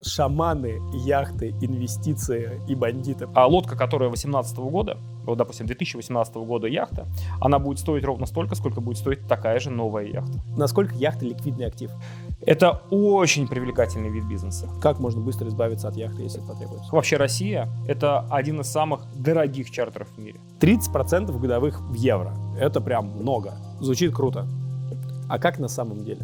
шаманы, яхты, инвестиции и бандиты. А лодка, которая 2018 года, вот, допустим, 2018 года яхта, она будет стоить ровно столько, сколько будет стоить такая же новая яхта. Насколько яхта ликвидный актив? Это очень привлекательный вид бизнеса. Как можно быстро избавиться от яхты, если это потребуется? Вообще Россия – это один из самых дорогих чартеров в мире. 30% годовых в евро. Это прям много. Звучит круто. А как на самом деле?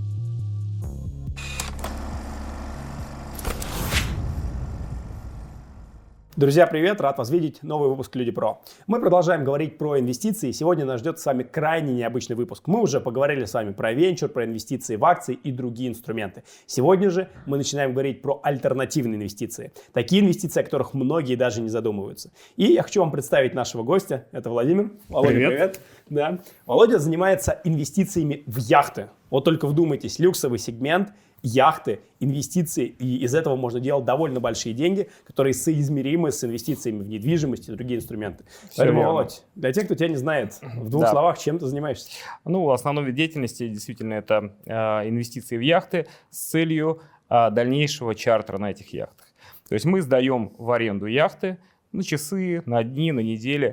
Друзья, привет! Рад вас видеть. Новый выпуск Люди Про. Мы продолжаем говорить про инвестиции. Сегодня нас ждет с вами крайне необычный выпуск. Мы уже поговорили с вами про венчур, про инвестиции в акции и другие инструменты. Сегодня же мы начинаем говорить про альтернативные инвестиции. Такие инвестиции, о которых многие даже не задумываются. И я хочу вам представить нашего гостя. Это Владимир. Володя, привет. Да. Володя занимается инвестициями в яхты. Вот только вдумайтесь, люксовый сегмент, яхты, инвестиции, и из этого можно делать довольно большие деньги, которые соизмеримы с инвестициями в недвижимость и другие инструменты. Поэтому, Володь, для тех, кто тебя не знает, в двух словах, чем ты занимаешься? Ну, основной вид деятельности действительно это инвестиции в яхты с целью дальнейшего чартера на этих яхтах. То есть мы сдаем в аренду яхты на часы, на дни, на недели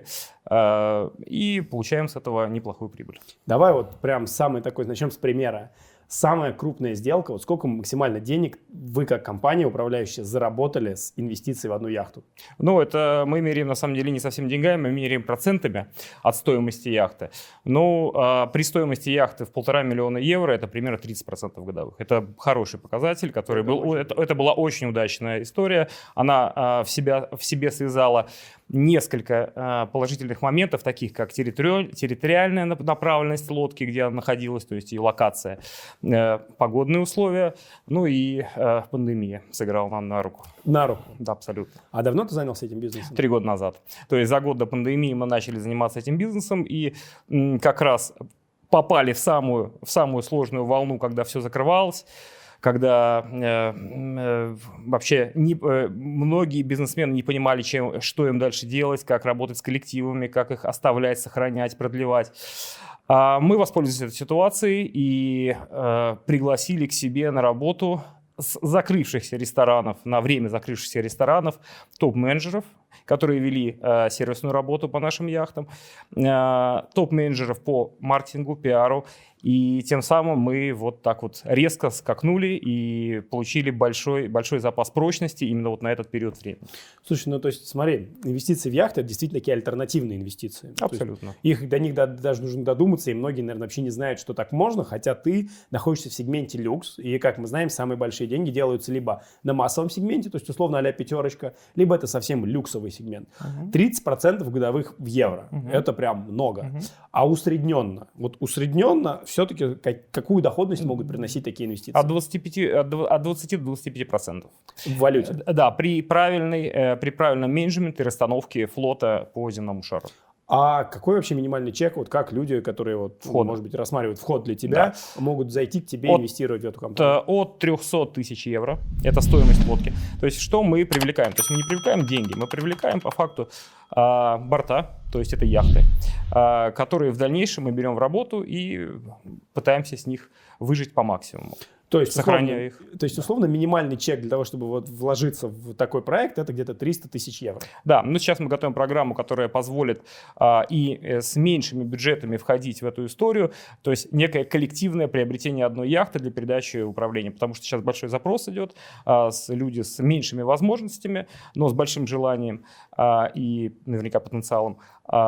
и получаем с этого неплохую прибыль. Давай вот прям самый такой, начнем с примера. Самая крупная сделка, вот сколько максимально денег вы как компания управляющая заработали с инвестицией в одну яхту? Ну, это мы меряем на самом деле не совсем деньгами, мы меряем процентами от стоимости яхты. Ну, при стоимости яхты в 1,5 миллиона евро это примерно 30% годовых. Это хороший показатель, который был. Это была очень удачная история. Она в себе связала несколько положительных моментов, таких как территориальная направленность лодки, где она находилась, то есть ее локация, погодные условия, ну и пандемия сыграла нам на руку. На руку? Да, абсолютно. А давно ты занялся этим бизнесом? 3 года назад. То есть за год до пандемии мы начали заниматься этим бизнесом и как раз попали в самую сложную волну, когда все закрывалось. Когда вообще многие бизнесмены не понимали, что им дальше делать, как работать с коллективами, как их оставлять, сохранять, продлевать. Мы воспользовались этой ситуацией и пригласили к себе на работу с закрывшихся ресторанов, на время закрывшихся ресторанов, топ-менеджеров, которые вели сервисную работу по нашим яхтам, топ-менеджеров по маркетингу, пиару. И тем самым мы вот так вот резко скакнули и получили большой запас прочности именно вот на этот период времени. Слушай, ну то есть смотри, инвестиции в яхты – это действительно такие альтернативные инвестиции. Абсолютно. До них даже нужно додуматься, и многие, наверное, вообще не знают, что так можно, хотя ты находишься в сегменте люкс, и, как мы знаем, самые большие деньги делаются либо на массовом сегменте, то есть условно а-ля пятерочка, либо это совсем люксовый сегмент. 30% годовых в евро. Это прям много. А усредненно? Вот усредненно все-таки какую доходность могут приносить такие инвестиции? От 20 до 25%. В валюте? Да, при правильном менеджменте и расстановке флота по земному шару. А какой вообще минимальный чек, вот как люди, которые вот, может быть, рассматривают вход для тебя, могут зайти к тебе и инвестировать в эту компанию? От 300 тысяч евро. Это стоимость лодки. То есть что мы привлекаем? То есть мы не привлекаем деньги, мы привлекаем по факту борта, то есть это яхты, которые в дальнейшем мы берем в работу и пытаемся с них выжить по максимуму. То есть, сохраняя их. То есть, условно, минимальный чек для того, чтобы вот вложиться в такой проект, это где-то 300 тысяч евро. Да, ну сейчас мы готовим программу, которая позволит с меньшими бюджетами входить в эту историю, то есть некое коллективное приобретение одной яхты для передачи управления, потому что сейчас большой запрос идет, люди с меньшими возможностями, но с большим желанием и наверняка потенциалом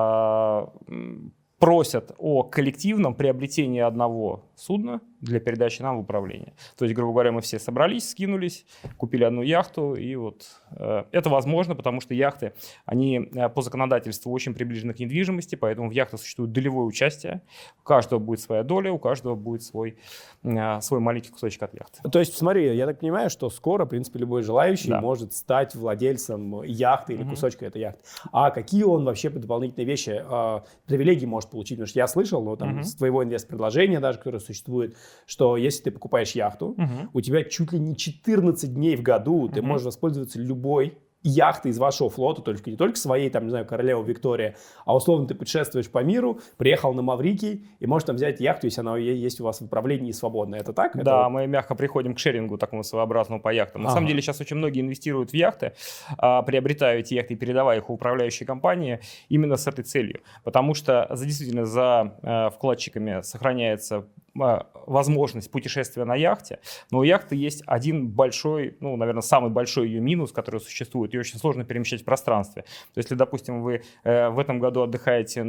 просят о коллективном приобретении одного судна для передачи нам в управление. То есть, грубо говоря, мы все собрались, скинулись, купили одну яхту, и вот это возможно, потому что яхты, они по законодательству очень приближены к недвижимости, поэтому в яхтах существует долевое участие, у каждого будет своя доля, у каждого будет свой маленький кусочек от яхты. То есть, смотри, я так понимаю, что скоро, в принципе, любой желающий может стать владельцем яхты или кусочка этой яхты. А какие он вообще дополнительные вещи, привилегии может получить? Потому что я слышал, ну, там, с твоего инвест-предложения даже, которое существует, что если ты покупаешь яхту, у тебя чуть ли не 14 дней в году ты можешь воспользоваться любой яхты из вашего флота, только не только своей, там, не знаю, королева Виктория, а условно ты путешествуешь по миру, приехал на Маврикий и можешь там взять яхту, если она есть у вас в управлении свободно. Это так? Да, это... мы мягко приходим к шерингу такому своеобразному по яхтам. На самом деле сейчас очень многие инвестируют в яхты, приобретают эти яхты и передавая их в управляющие компании именно с этой целью. Потому что действительно за вкладчиками сохраняется возможность путешествия на яхте, но у яхты есть один большой, ну, наверное, самый большой ее минус, который существует. Ее очень сложно перемещать в пространстве. То есть, если, допустим, вы в этом году отдыхаете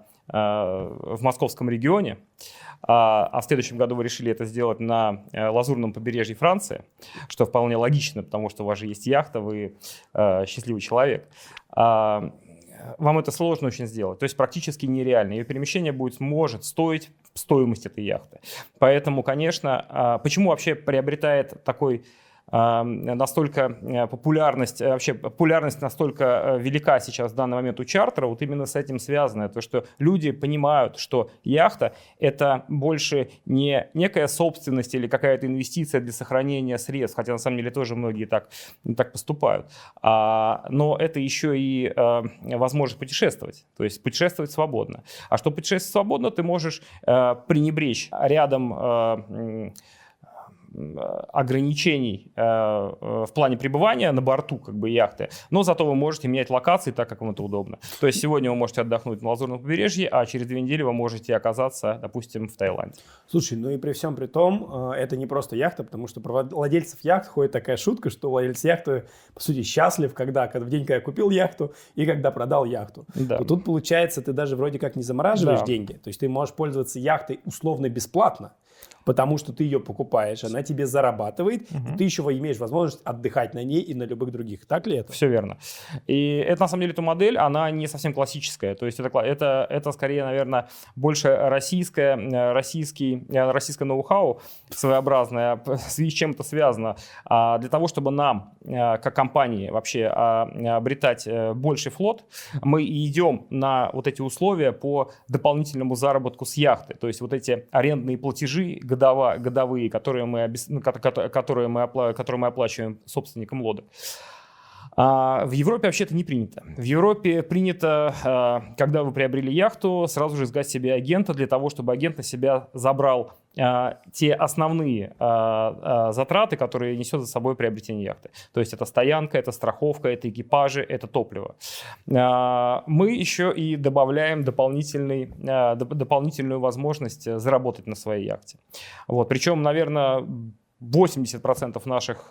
в московском регионе, а в следующем году вы решили это сделать на Лазурном побережье Франции, что вполне логично, потому что у вас же есть яхта, вы счастливый человек, вам это сложно очень сделать, то есть практически нереально. Ее перемещение может стоить стоимость этой яхты. Поэтому, конечно, почему вообще приобретает такой настолько популярность настолько велика сейчас в данный момент у чартера, вот именно с этим связано, то что люди понимают, что яхта это больше не некая собственность или какая-то инвестиция для сохранения средств, хотя на самом деле тоже многие так поступают, но это еще и возможность путешествовать, то есть путешествовать свободно. А чтобы путешествовать свободно, ты можешь пренебречь рядом ограничений в плане пребывания на борту яхты, но зато вы можете менять локации так, как вам это удобно. То есть сегодня вы можете отдохнуть на Лазурном побережье, а через 2 недели вы можете оказаться, допустим, в Таиланде. Слушай, ну и при всем при том, это не просто яхта, потому что про владельцев яхт ходит такая шутка, что владелец яхты, по сути, счастлив, когда в день, когда купил яхту и когда продал яхту. Да. То тут, получается, ты даже вроде как не замораживаешь деньги, то есть ты можешь пользоваться яхтой условно бесплатно, потому что ты ее покупаешь, она тебе зарабатывает, и ты еще имеешь возможность отдыхать на ней и на любых других. Так ли это? Все верно. И это, на самом деле, эта модель, она не совсем классическая. То есть это скорее, наверное, больше российское ноу-хау своеобразное, с чем это связано. Для того, чтобы нам, как компании, вообще обретать больший флот, мы и идем на вот эти условия по дополнительному заработку с яхты. То есть вот эти арендные платежи годовые, которые мы оплачиваем собственникам лодок. В Европе вообще это не принято. В Европе принято, когда вы приобрели яхту, сразу же искать себе агента для того, чтобы агент на себя забрал те основные затраты, которые несет за собой приобретение яхты. То есть это стоянка, это страховка, это экипажи, это топливо. Мы еще и добавляем дополнительную возможность заработать на своей яхте. Вот. Причем, наверное, 80% наших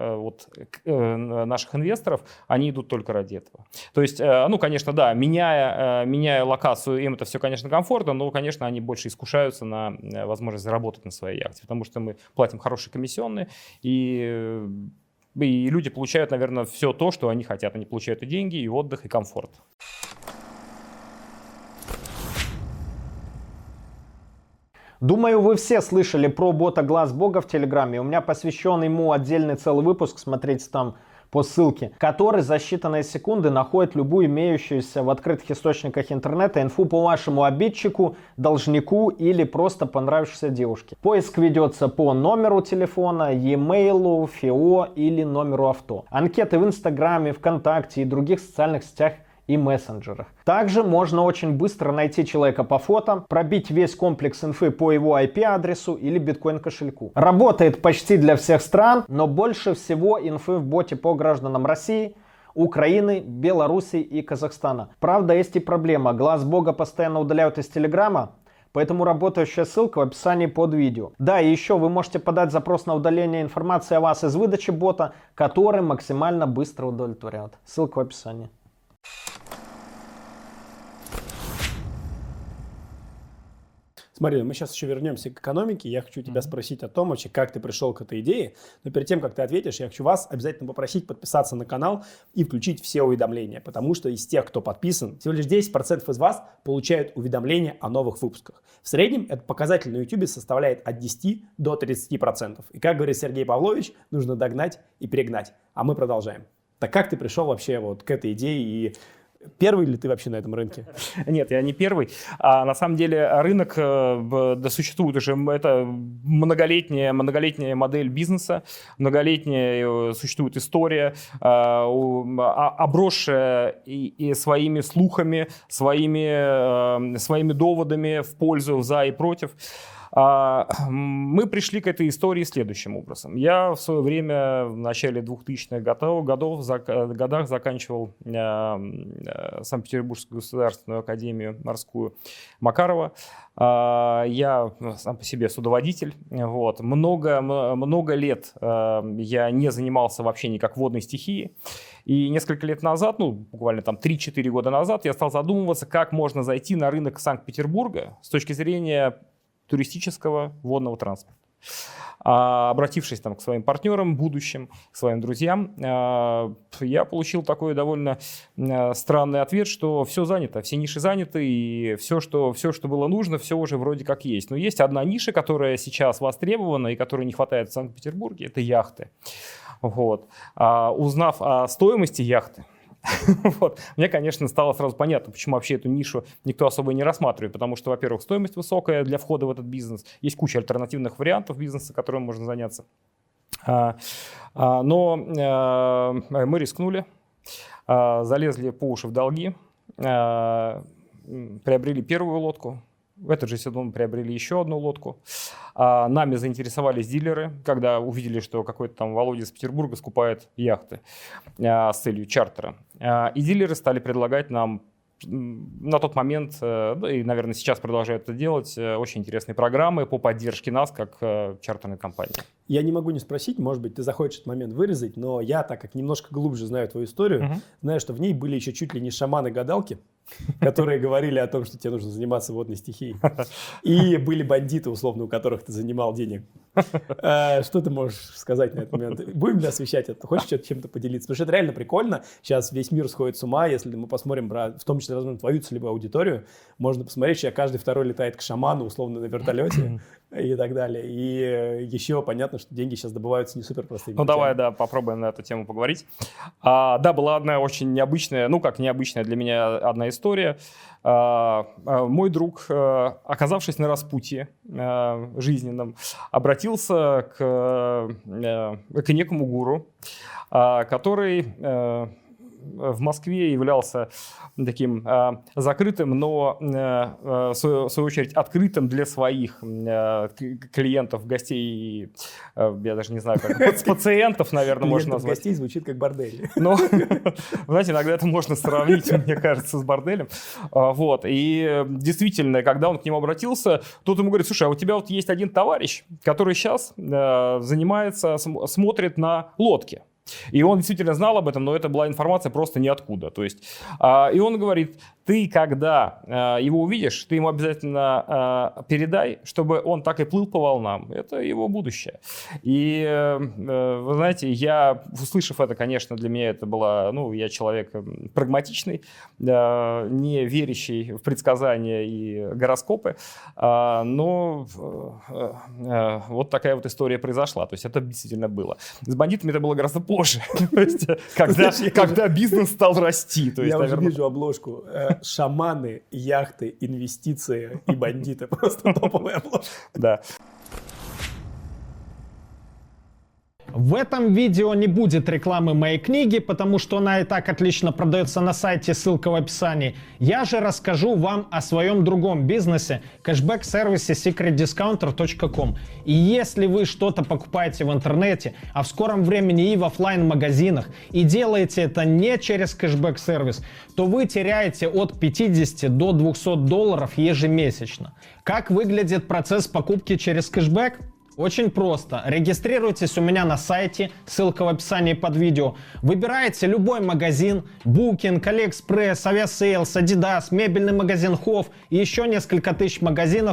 инвесторов, они идут только ради этого. То есть, конечно, да, меняя локацию, им это все, конечно, комфортно, но, конечно, они больше искушаются на возможность заработать на своей яхте, потому что мы платим хорошие комиссионные, и люди получают, наверное, все то, что они хотят. Они получают и деньги, и отдых, и комфорт. Думаю, вы все слышали про бота Глаз Бога в Телеграме. У меня посвящен ему отдельный целый выпуск, смотрите там по ссылке, который за считанные секунды находит любую имеющуюся в открытых источниках интернета инфу по вашему обидчику, должнику или просто понравившейся девушке. Поиск ведется по номеру телефона, e-mail, ФИО или номеру авто. Анкеты в Инстаграме, ВКонтакте и других социальных сетях и мессенджерах. Также можно очень быстро найти человека по фото, пробить весь комплекс инфы по его IP-адресу или биткоин-кошельку. Работает почти для всех стран, но больше всего инфы в боте по гражданам России, Украины, Белоруссии и Казахстана. Правда, есть и проблема. Глаз Бога постоянно удаляют из Телеграма, поэтому работающая ссылка в описании под видео. Да, и еще вы можете подать запрос на удаление информации о вас из выдачи бота, который максимально быстро удовлетворяет. Ссылка в описании. Смотри, мы сейчас еще вернемся к экономике. Я хочу тебя спросить о том, вообще, как ты пришел к этой идее. Но перед тем, как ты ответишь, я хочу вас обязательно попросить подписаться на канал и включить все уведомления. Потому что из тех, кто подписан, всего лишь 10% из вас получают уведомления о новых выпусках. В среднем этот показатель на YouTube составляет от 10 до 30%. И как говорит Сергей Павлович, нужно догнать и перегнать. А мы продолжаем. Так как ты пришел вообще вот к этой идее и Первый ли ты вообще на этом рынке? Нет, я не первый. На самом деле рынок да, существует уже, это многолетняя модель бизнеса, многолетняя существует история, обросшая и своими слухами, своими доводами в пользу, за и против. Мы пришли к этой истории следующим образом. Я в свое время, в начале 2000-х годах заканчивал Санкт-Петербургскую государственную академию морскую Макарова. Я сам по себе судоводитель. Вот. Много лет я не занимался вообще никак водной стихией. И несколько лет назад, буквально там 3-4 года назад, я стал задумываться, как можно зайти на рынок Санкт-Петербурга с точки зрения туристического водного транспорта. Обратившись там к своим партнерам, будущим, к своим друзьям, я получил такой довольно странный ответ, что все занято, все ниши заняты, и все, что было нужно, все уже вроде как есть. Но есть одна ниша, которая сейчас востребована и которой не хватает в Санкт-Петербурге, это яхты. Вот. Узнав о стоимости яхты, вот. Мне, конечно, стало сразу понятно, почему вообще эту нишу никто особо не рассматривает. Потому что, во-первых, стоимость высокая для входа в этот бизнес. Есть куча альтернативных вариантов бизнеса, которым можно заняться. Но мы рискнули, залезли по уши в долги, приобрели первую лодку. В этот же сезон приобрели еще одну лодку. Нами заинтересовались дилеры, когда увидели, что какой-то там Володя из Петербурга скупает яхты с целью чартера. И дилеры стали предлагать нам на тот момент, и, наверное, сейчас продолжают это делать, очень интересные программы по поддержке нас как чартерной компании. Я не могу не спросить, может быть, ты захочешь этот момент вырезать, но я, так как немножко глубже знаю твою историю, знаю, что в ней были еще чуть ли не шаманы-гадалки, которые говорили о том, что тебе нужно заниматься водной стихией. И были бандиты, условно, у которых ты занимал денег. Что ты можешь сказать на этот момент? Будем ли освещать это? Хочешь чем-то поделиться? Потому что это реально прикольно. Сейчас весь мир сходит с ума. Если мы посмотрим, в том числе, возможно, твою целевую аудиторию, можно посмотреть, что каждый второй летает к шаману, условно, на вертолете и так далее. И еще понятно, что деньги сейчас добываются не супер простыми путями. Давай, попробуем на эту тему поговорить. Да, была одна очень необычная, необычная для меня одна история. Мой друг, оказавшись на распутье жизненном, обратился к некому гуру, который в Москве являлся таким закрытым, но в свою очередь открытым для своих клиентов, гостей, я даже не знаю, как пациентов, наверное, можно назвать. Гостей звучит как бордель. Но, знаете, иногда это можно сравнить, мне кажется, с борделем. Вот. И действительно, когда он к нему обратился, тот ему говорит: слушай, а у тебя вот есть один товарищ, который сейчас смотрит на лодки. И он действительно знал об этом, но это была информация просто ниоткуда. То есть, и он говорит: ты, когда его увидишь, ты ему обязательно передай, чтобы он так и плыл по волнам. Это его будущее. И вы знаете, я, услышав это, конечно, для меня это было, я человек прагматичный, не верящий в предсказания и гороскопы, но вот такая вот история произошла. То есть это действительно было. С бандитами это было гораздо позже, когда бизнес стал расти. Я уже вижу обложку. Шаманы, яхты, инвестиции и бандиты. Просто топовая обложка. Да. В этом видео не будет рекламы моей книги, потому что она и так отлично продается на сайте, ссылка в описании. Я же расскажу вам о своем другом бизнесе, кэшбэк-сервисе secretdiscounter.com. И если вы что-то покупаете в интернете, а в скором времени и в офлайн-магазинах, и делаете это не через кэшбэк-сервис, то вы теряете от 50 до $200 ежемесячно. Как выглядит процесс покупки через кэшбэк? Очень просто. Регистрируйтесь у меня на сайте, ссылка в описании под видео. Выбираете любой магазин, Booking, AliExpress, Aviasales, Adidas, мебельный магазин Hof и еще несколько тысяч магазинов.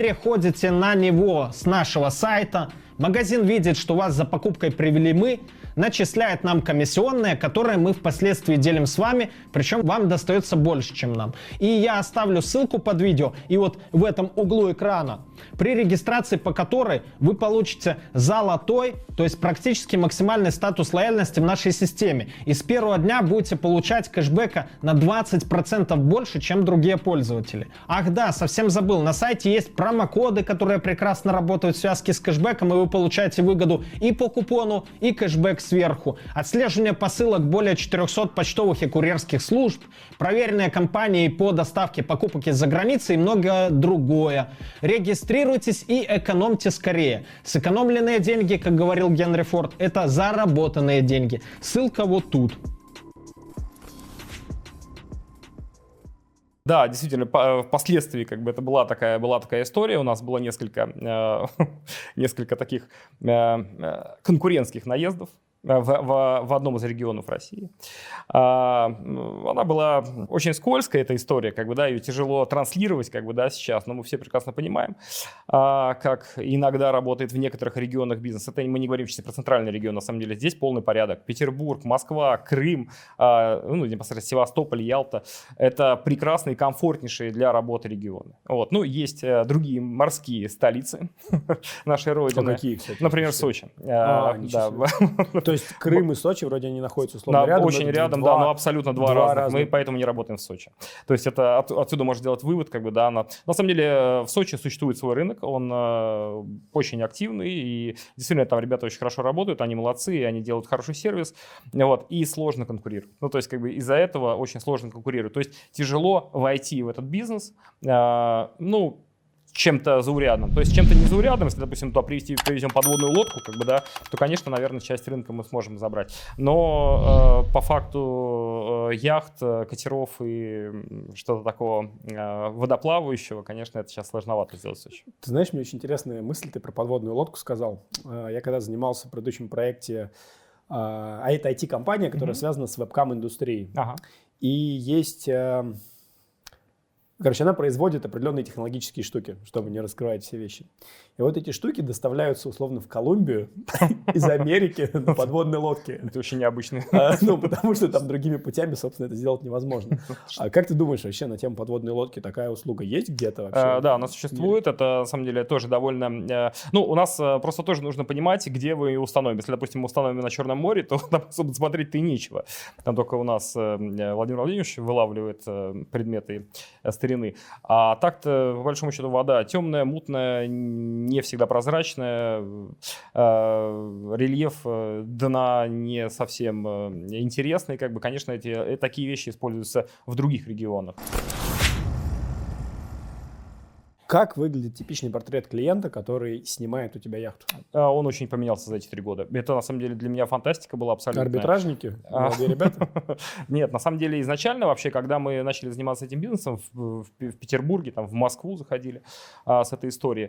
Переходите на него с нашего сайта. Магазин видит, что вас за покупкой привели мы. начисляет нам комиссионные, которые мы впоследствии делим с вами, причем вам достается больше, чем нам. И я оставлю ссылку под видео, и вот в этом углу экрана, при регистрации по которой вы получите золотой, то есть практически максимальный статус лояльности в нашей системе. И с первого дня будете получать кэшбэка на 20% больше, чем другие пользователи. Ах да, совсем забыл, на сайте есть промокоды, которые прекрасно работают в связке с кэшбэком, и вы получаете выгоду и по купону, и кэшбэк сверху. Отслеживание посылок более 400 почтовых и курьерских служб, проверенные компании по доставке покупок из-за границы и многое другое. Регистрируйтесь и экономьте скорее. Сэкономленные деньги, как говорил Генри Форд, это заработанные деньги. Ссылка вот тут. Да, действительно, впоследствии как бы это была такая история. У нас было несколько таких конкурентских наездов в одном из регионов России. Она была очень скользкая, эта история, как бы, да, ее тяжело транслировать, как бы, да, сейчас, но мы все прекрасно понимаем, как иногда работает в некоторых регионах бизнес. Это мы не говорим сейчас про центральный регион, на самом деле, здесь полный порядок. Петербург, Москва, Крым, непосредственно Севастополь, Ялта — это прекрасные, комфортнейшие для работы регионы. Вот. Ну, есть другие морские столицы нашей родины. Какие, кстати? Например, Сочи. То есть Крым и Сочи вроде они находятся условно да, рядом. очень рядом, да, но абсолютно два разных. Мы поэтому не работаем в Сочи. То есть это отсюда можно сделать вывод, как бы, да. На самом деле в Сочи существует свой рынок, он очень активный, и действительно там ребята очень хорошо работают, они молодцы, они делают хороший сервис, вот, и сложно конкурировать. Ну, то есть как бы из-за этого очень сложно конкурировать. То есть тяжело войти в этот бизнес, чем-то заурядным. То есть чем-то незаурядным, если, допустим, туда привезем подводную лодку, как бы, да, то, конечно, наверное, часть рынка мы сможем забрать. Но по факту яхт, катеров и что-то такого водоплавающего, конечно, это сейчас сложновато сделать в Сочи. Ты знаешь, мне очень интересная мысль, ты про подводную лодку сказал. Я когда занимался в предыдущем проекте, а это IT-компания, которая связана с вебкам-индустрией. Ага. И есть... Короче, она производит определенные технологические штуки, чтобы не раскрывать все вещи. И вот эти штуки доставляются условно в Колумбию из Америки на подводной лодке. Это очень необычно. Потому что там другими путями, собственно, это сделать невозможно. А как ты думаешь, вообще на тему подводной лодки такая услуга есть где-то вообще? Да, она существует. Это, на самом деле, тоже довольно... у нас просто тоже нужно понимать, где вы установим. Если, допустим, мы установим на Черном море, то там особо смотреть-то и нечего. Там только у нас Владимир Владимирович вылавливает предметы старины. А так-то, по большому счету, вода темная, мутная, не всегда прозрачная, рельеф дна не совсем интересный. Как бы, конечно, такие вещи используются в других регионах. Как выглядит типичный портрет клиента, который снимает у тебя яхту? Он очень поменялся за эти 3 года. Это, на самом деле, для меня фантастика была абсолютно. Арбитражники? Молодые ребята? Нет, на самом деле, изначально вообще, когда мы начали заниматься этим бизнесом в Петербурге, там, в Москву заходили с этой историей,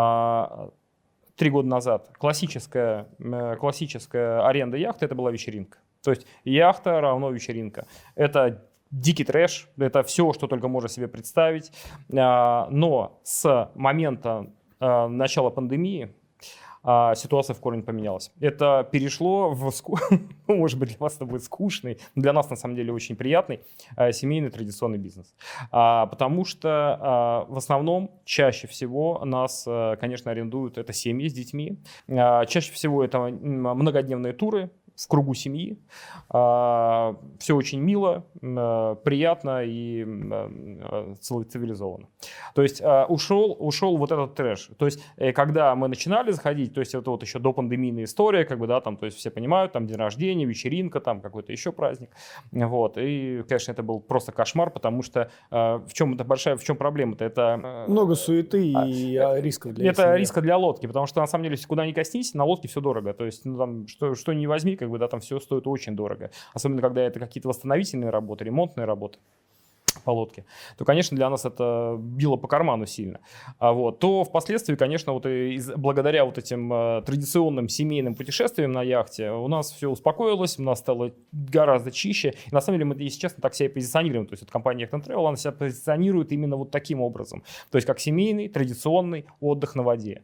3 года назад классическая аренда яхты — это была вечеринка. То есть яхта равно вечеринка. Это дикий трэш, это все, что только можно себе представить. Но с момента начала пандемии ситуация в корне поменялась. Это перешло в, может быть, для вас это будет скучный, для нас на самом деле очень приятный семейный традиционный бизнес. Потому что в основном чаще всего нас, конечно, арендуют это семьи с детьми. Чаще всего это многодневные туры в кругу семьи. Все очень мило, приятно и цивилизованно. То есть ушел вот этот трэш. То есть когда мы начинали заходить, то есть это вот еще допандемийная история, как бы, да, там, то есть все понимают, там день рождения, вечеринка, там какой-то еще праздник. Вот. И, конечно, это был просто кошмар, потому что в чем проблема-то? Это много суеты и рисков для это семьи. риска для лодки, потому что на самом деле, куда ни коснись, на лодке все дорого. То есть, там, что ни возьми, как бы, да, там все стоит очень дорого. Особенно, когда это какие-то восстановительные работы, ремонтные работы по лодке, то, конечно, для нас это било по карману сильно. То впоследствии, конечно, благодаря вот этим традиционным семейным путешествиям на яхте у нас все успокоилось, у нас стало гораздо чище. И на самом деле мы, если честно, так себя и позиционируем. То есть компания Yacht & Travel, она себя позиционирует именно вот таким образом. То есть как семейный, традиционный отдых на воде.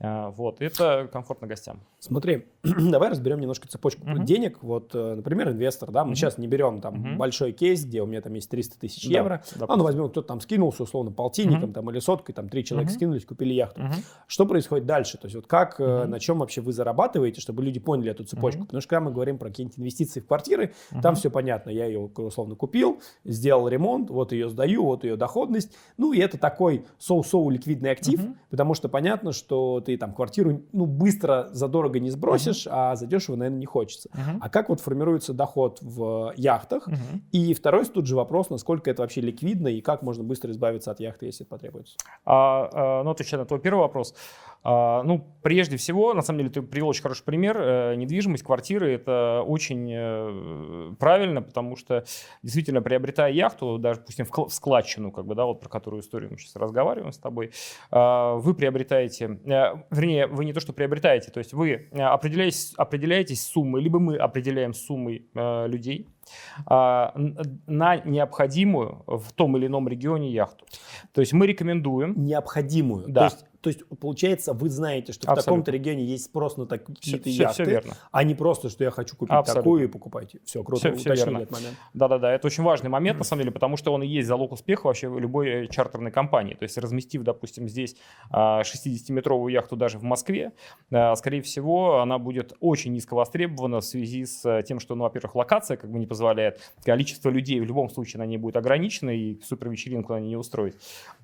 Вот, это комфортно гостям. Смотри, давай разберем немножко цепочку денег. Вот, например, инвестор, да, мы сейчас не берем там большой кейс, где у меня там есть 300 тысяч евро, ну, возьмем, кто-то там скинулся, условно, полтинником там, или соткой, там 3 человека скинулись, купили яхту. Что происходит дальше? То есть вот как, на чем вообще вы зарабатываете, чтобы люди поняли эту цепочку? Потому что когда мы говорим про какие-нибудь инвестиции в квартиры, там все понятно, я ее, условно, купил, сделал ремонт, вот ее сдаю, вот ее доходность, ну, и это такой соу-соу ликвидный актив, потому что понятно, что ты там квартиру, ну, быстро задорого не сбросишь, а задешево, наверное, не хочется. А как вот формируется доход в яхтах? И второй тут же вопрос, насколько это вообще ликвидно и как можно быстро избавиться от яхты, если потребуется. Ну, отвечая на твой первый вопрос. Ну, прежде всего, на самом деле, ты привел очень хороший пример. Недвижимость, квартиры – это очень правильно, потому что действительно, приобретая яхту, даже, допустим, в складчину, как бы, да, вот про которую историю мы сейчас разговариваем с тобой, вы приобретаете, вернее, вы не то, что приобретаете, то есть вы определяетесь с суммой, либо мы определяем с суммой людей на необходимую в том или ином регионе яхту. То есть мы рекомендуем. Необходимую. Да. То есть, получается, вы знаете, что в таком-то регионе есть спрос на такие-то яхты, все верно. А не просто, что я хочу купить такую и покупайте. Все, круто, уточнили этот момент. Да, это очень важный момент, на самом деле, потому что он и есть залог успеха вообще любой чартерной компании. То есть, разместив, допустим, здесь 60-метровую яхту даже в Москве, скорее всего, она будет очень низко востребована в связи с тем, что, ну, во-первых, локация как бы не позволяет, количество людей в любом случае на ней будет ограничено, и супервечеринку на ней не устроить.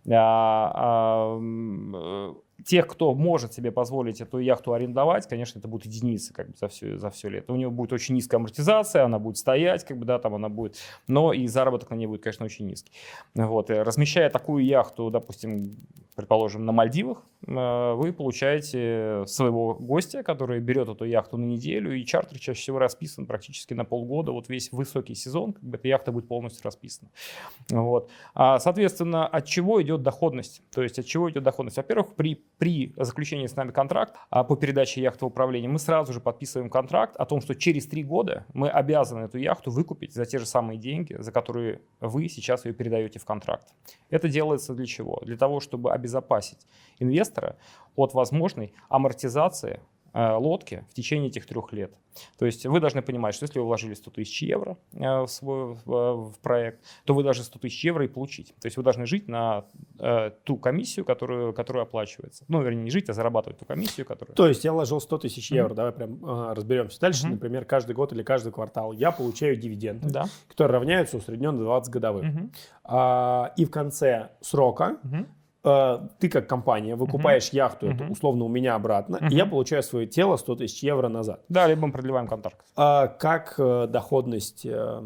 Тех, кто может себе позволить эту яхту арендовать, конечно, это будут единицы как бы, за все лето. У нее будет очень низкая амортизация, она будет стоять, как бы, да, там она будет, но и заработок на ней будет, конечно, очень низкий. Вот. И размещая такую яхту, допустим, предположим, на Мальдивах, вы получаете своего гостя, который берет эту яхту на неделю, и чартер чаще всего расписан практически на полгода. Вот весь высокий сезон, как бы, эта яхта будет полностью расписана. Вот. Соответственно, от чего идет доходность? То есть от чего идет доходность? Во-первых, при заключении с нами контракта по передаче яхты в управление, мы сразу же подписываем контракт о том, что через 3 года мы обязаны эту яхту выкупить за те же самые деньги, за которые вы сейчас ее передаете в контракт. Это делается для чего? Для того, чтобы обезопасить инвестора от возможной амортизации лодки в течение этих 3 лет. То есть вы должны понимать, что если вы вложили 100 тысяч евро в проект, то вы должны 100 тысяч евро и получить. То есть вы должны жить на ту комиссию, которую оплачивается. Ну, вернее, не жить, а зарабатывать ту комиссию, которую... То есть я вложил 100 тысяч евро, давай прям разберемся дальше. Например, каждый год или каждый квартал я получаю дивиденды, которые равняются усредненно 20 годовых. И в конце срока ты как компания выкупаешь яхту, это условно у меня обратно, и я получаю свое тело 100 тысяч евро назад. Да, либо мы продлеваем контракт. Как доходность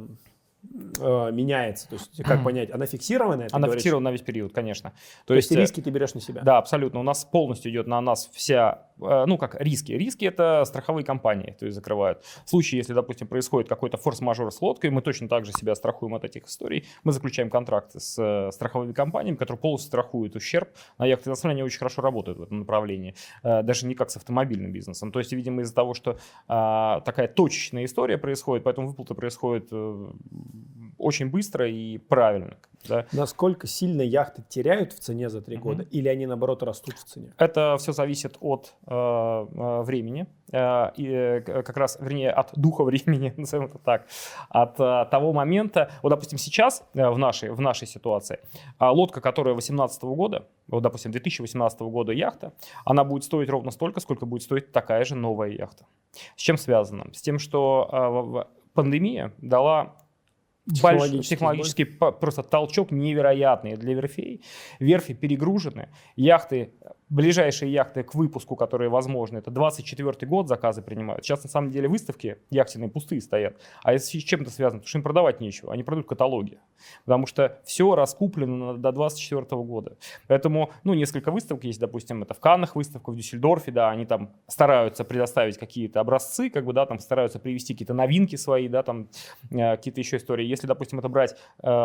меняется? То есть как понять, она фиксированная? Она фиксирована на весь период, конечно. То есть риски ты берешь на себя? Да, абсолютно. У нас полностью идет на нас вся, ну как риски. Риски это страховые компании, то есть закрывают. В случае, если, допустим, происходит какой-то форс-мажор с лодкой, мы точно так же себя страхуем от этих историй. Мы заключаем контракты с страховыми компаниями, которые полностью страхуют ущерб на яхты. На самом деле они очень хорошо работают в этом направлении, даже не как с автомобильным бизнесом. То есть, видимо, из-за того, что такая точечная история происходит, поэтому выплаты происходят очень быстро и правильно. Да. Насколько сильно яхты теряют в цене за 3 года, или они, наоборот, растут в цене? Это все зависит от времени, и как раз, вернее, от духа времени, назовем это так, от того момента, вот, допустим, сейчас в нашей ситуации лодка, которая 2018 года, вот, допустим, 2018 года яхта, она будет стоить ровно столько, сколько будет стоить такая же новая яхта. С чем связано? С тем, что пандемия дала технологический просто толчок невероятный для верфей. Верфи перегружены, ближайшие яхты к выпуску, которые возможны, это 24-й год заказы принимают. Сейчас на самом деле выставки яхтенные пустые стоят. А с чем это связано? Потому что им продавать нечего, они продают каталоги. Потому что все раскуплено до 24-го года. Поэтому, несколько выставок есть, допустим, это в Каннах выставка, в Дюссельдорфе, да, они там стараются предоставить какие-то образцы, как бы, да, там стараются привести какие-то новинки свои, да, там какие-то еще истории. Если, допустим, это брать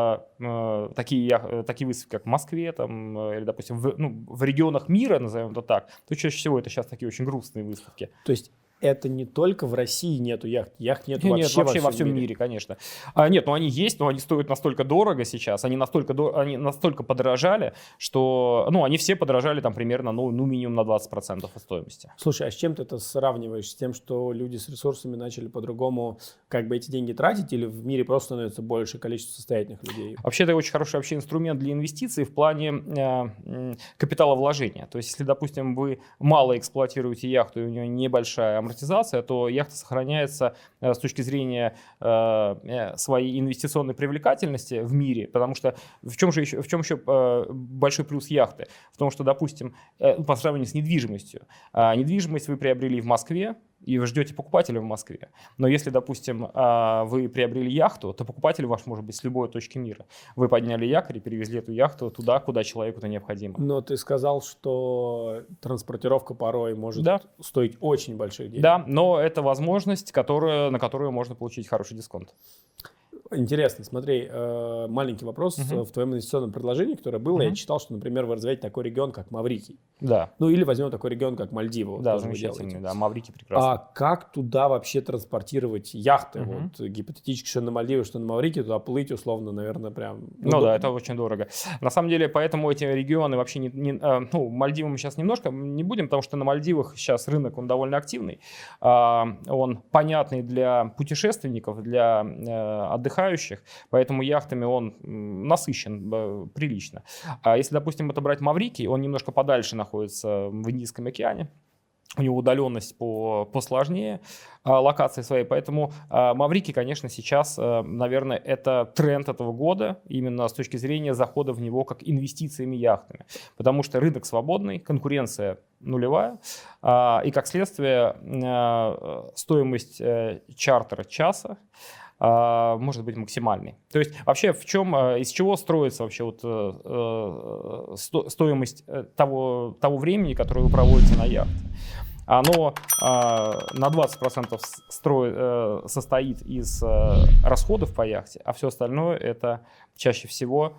такие выставки, как в Москве, там, или, допустим, в регионах мира, назовем это так, то чаще всего это сейчас такие очень грустные выставки. То есть это не только в России нету яхт. Яхт нету Нет, вообще во всем мире, конечно. Нет, ну они есть, но они стоят настолько дорого сейчас, они настолько подорожали, что, ну, они все подорожали там примерно, ну минимум на 20% от стоимости. Слушай, а с чем ты это сравниваешь? С тем, что люди с ресурсами начали по-другому как бы эти деньги тратить, или в мире просто становится большее количество состоятельных людей? Вообще, это очень хороший вообще инструмент для инвестиций в плане капиталовложения. То есть, если, допустим, вы мало эксплуатируете яхту, и у нее небольшая амортизация, то яхта сохраняется с точки зрения своей инвестиционной привлекательности в мире, потому что в чем еще большой плюс яхты? В том, что, допустим, по сравнению с недвижимостью, недвижимость вы приобрели в Москве, и вы ждете покупателя в Москве. Но если, допустим, вы приобрели яхту, то покупатель ваш может быть с любой точки мира. Вы подняли якорь и перевезли эту яхту туда, куда человеку это необходимо. Но ты сказал, что транспортировка порой может стоить очень больших денег. Да, но это возможность, на которую можно получить хороший дисконт. Интересно, смотри, маленький вопрос. В твоем инвестиционном предложении, которое было, я читал, что, например, вы развиваете такой регион, как Маврикий. Да. Ну или возьмем такой регион, как Мальдивы. Да, замечательный, да, Маврикий прекрасный. А как туда вообще транспортировать яхты? Вот гипотетически, что на Мальдивы, что на Маврикий, туда плыть условно, наверное, прям... Ну да, это очень дорого. На самом деле, поэтому эти регионы вообще Мальдивы мы сейчас немножко не будем, потому что на Мальдивах сейчас рынок, он довольно активный. Он понятный для путешественников, для отдыхающих, поэтому яхтами он насыщен прилично. А если, допустим, это брать Маврикий, он немножко подальше находится в Индийском океане, у него удаленность посложнее локации своей, поэтому Маврикий, конечно, сейчас, наверное, это тренд этого года именно с точки зрения захода в него как инвестициями яхтами, потому что рынок свободный, конкуренция нулевая, и как следствие стоимость чартера часа может быть максимальной. То есть вообще из чего строится вообще стоимость того времени, которое вы проводите на яхте? Оно на 20% состоит из расходов по яхте, а все остальное это чаще всего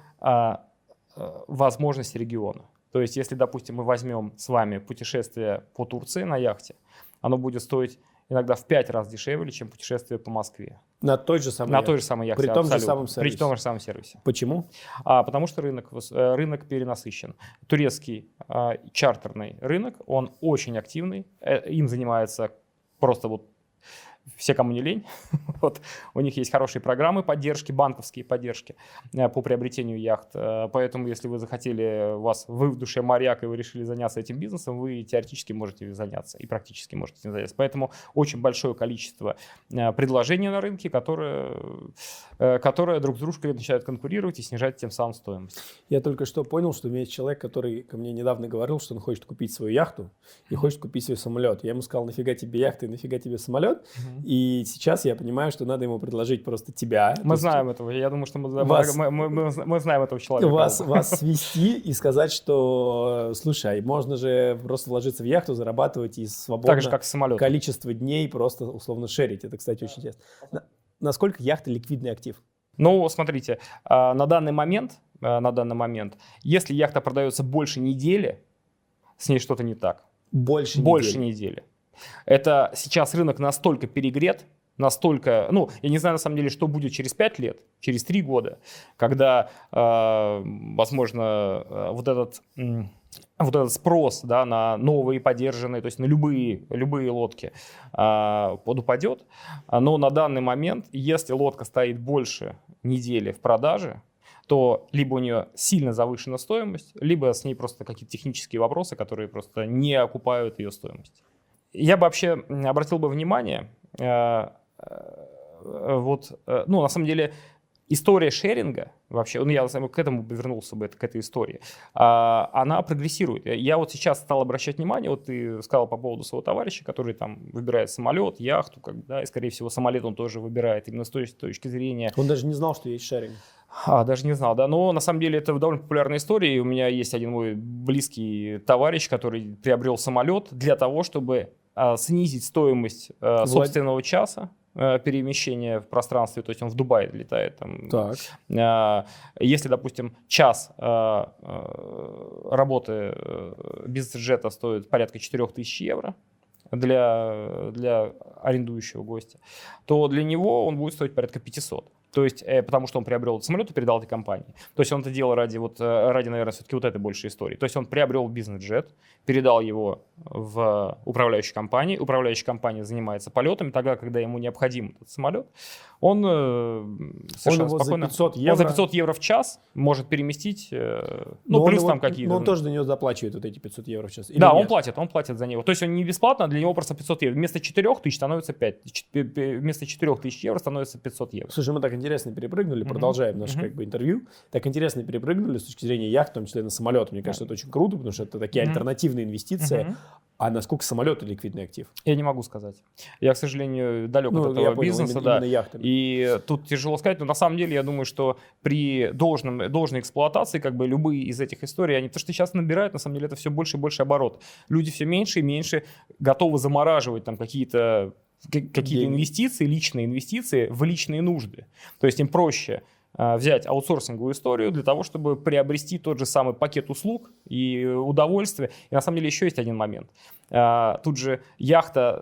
возможности региона. То есть если, допустим, мы возьмем с вами путешествие по Турции на яхте, оно будет стоить иногда в 5 раз дешевле, чем путешествие по Москве. На той же самой яхте. При том же самом сервисе. При том же самом сервисе. Почему? Потому что рынок перенасыщен. Турецкий чартерный рынок, он очень активный. Им занимается просто все, кому не лень. У них есть хорошие программы поддержки, банковские поддержки по приобретению яхт. Поэтому, если вы захотели, вы в душе моряк, и вы решили заняться этим бизнесом, вы теоретически можете заняться и практически можете этим заняться. Поэтому очень большое количество предложений на рынке, которые друг с дружкой начинают конкурировать и снижать тем самым стоимость. Я только что понял, что у меня есть человек, который ко мне недавно говорил, что он хочет купить свою яхту и хочет купить свой самолет. Я ему сказал, нафига тебе яхта и нафига тебе самолет? И сейчас я понимаю, что надо ему предложить просто тебя. Мы знаем этого. Я думаю, что мы знаем этого человека. Вас свести и сказать, что, слушай, можно же просто вложиться в яхту, зарабатывать и свободно так же, как самолет. Количество дней просто условно шерить. Это, кстати, очень интересно. Насколько яхта ликвидный актив? Ну, смотрите, на данный момент, если яхта продается больше недели, с ней что-то не так. Больше недели. Это сейчас рынок настолько перегрет, я не знаю на самом деле, что будет через 5 лет, через 3 года, когда, возможно, вот этот спрос, да, на новые подержанные, то есть на любые лодки подупадет. Но на данный момент, если лодка стоит больше недели в продаже, то либо у нее сильно завышена стоимость, либо с ней просто какие-то технические вопросы, которые просто не окупают ее стоимость. Я бы вообще обратил бы внимание, на самом деле, история шеринга, вообще, я к этому бы вернулся к этой истории, она прогрессирует. Я вот сейчас стал обращать внимание, вот ты сказал по поводу своего товарища, который там выбирает самолет, яхту, и, скорее всего, самолет он тоже выбирает именно с точки зрения... Он даже не знал, что есть шеринг. Даже не знал, да. Но на самом деле это довольно популярная история. И у меня есть один мой близкий товарищ, который приобрел самолет для того, чтобы снизить стоимость собственного часа перемещения в пространстве. То есть он в Дубае летает. Так. Если, допустим, час работы бизнес-джета стоит порядка 4000 евро, для арендующего гостя, то для него он будет стоить порядка 500. То есть, потому что он приобрел этот самолет и передал этой компании. То есть он это делал ради, наверное, все-таки вот этой большей истории. То есть он приобрел бизнес-джет, передал его в управляющую компанию. Управляющая компания занимается полетами. Тогда, когда ему необходим этот самолет, он совершенно спокойно... Он за 500 евро в час может переместить, плюс там какие-то... Но он тоже за него заплачивает вот эти 500 евро в час? Да, он платит за него. То есть он не бесплатно, для него просто 500 евро. Вместо 4000 становится 5. Вместо 4000 евро становится 500 евро. Слушай, мы так интересно перепрыгнули, продолжаем наше интервью. Так интересно перепрыгнули с точки зрения яхт, в том числе на самолет. Мне кажется, это очень круто, потому что это такие альтернативные инвестиции. А насколько самолет ликвидный актив? Я не могу сказать. Я, к сожалению, далек от этого бизнеса. Именно яхтами. И тут тяжело сказать, но на самом деле я думаю, что при должной эксплуатации как бы любые из этих историй, они, то, что сейчас набирают, на самом деле это все больше и больше оборот. Люди все меньше и меньше готовы замораживать там какие-то инвестиции, личные инвестиции в личные нужды. То есть им проще взять аутсорсинговую историю для того, чтобы приобрести тот же самый пакет услуг и удовольствия. И на самом деле еще есть один момент. Тут же яхта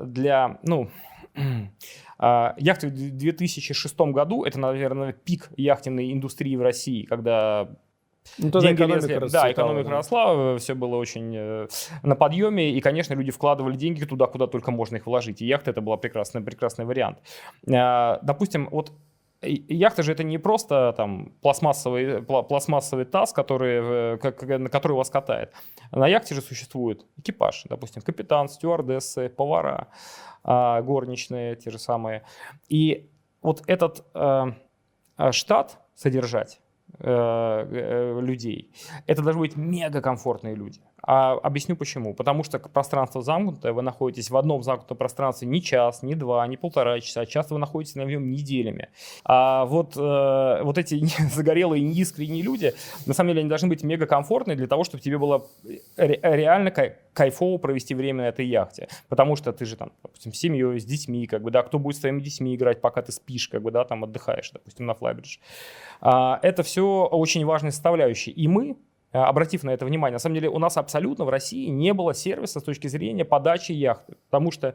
яхты в 2006 году, это, наверное, пик яхтенной индустрии в России, когда экономика росла, все было очень на подъеме, и, конечно, люди вкладывали деньги туда, куда только можно их вложить. И яхта это был прекрасный вариант. Допустим, вот яхта же это не просто там пластмассовый таз, на который вас катает. На яхте же существует экипаж, допустим, капитан, стюардессы, повара, горничные те же самые. И вот этот штат содержать людей, это должны быть мега комфортные люди. Объясню почему. Потому что пространство замкнутое, вы находитесь в одном замкнутом пространстве не час, не два, не полтора часа, часто вы находитесь на нем неделями. А вот эти загорелые, неискренние люди, на самом деле они должны быть мега комфортные для того, чтобы тебе было реально кайфово провести время на этой яхте. Потому что ты же там, допустим, с семьей, с детьми, кто будет с твоими детьми играть, пока ты спишь, там отдыхаешь, допустим, на флайбридж. Это все очень важные составляющие. И мы, обратив на это внимание, на самом деле у нас абсолютно в России не было сервиса с точки зрения подачи яхты, потому что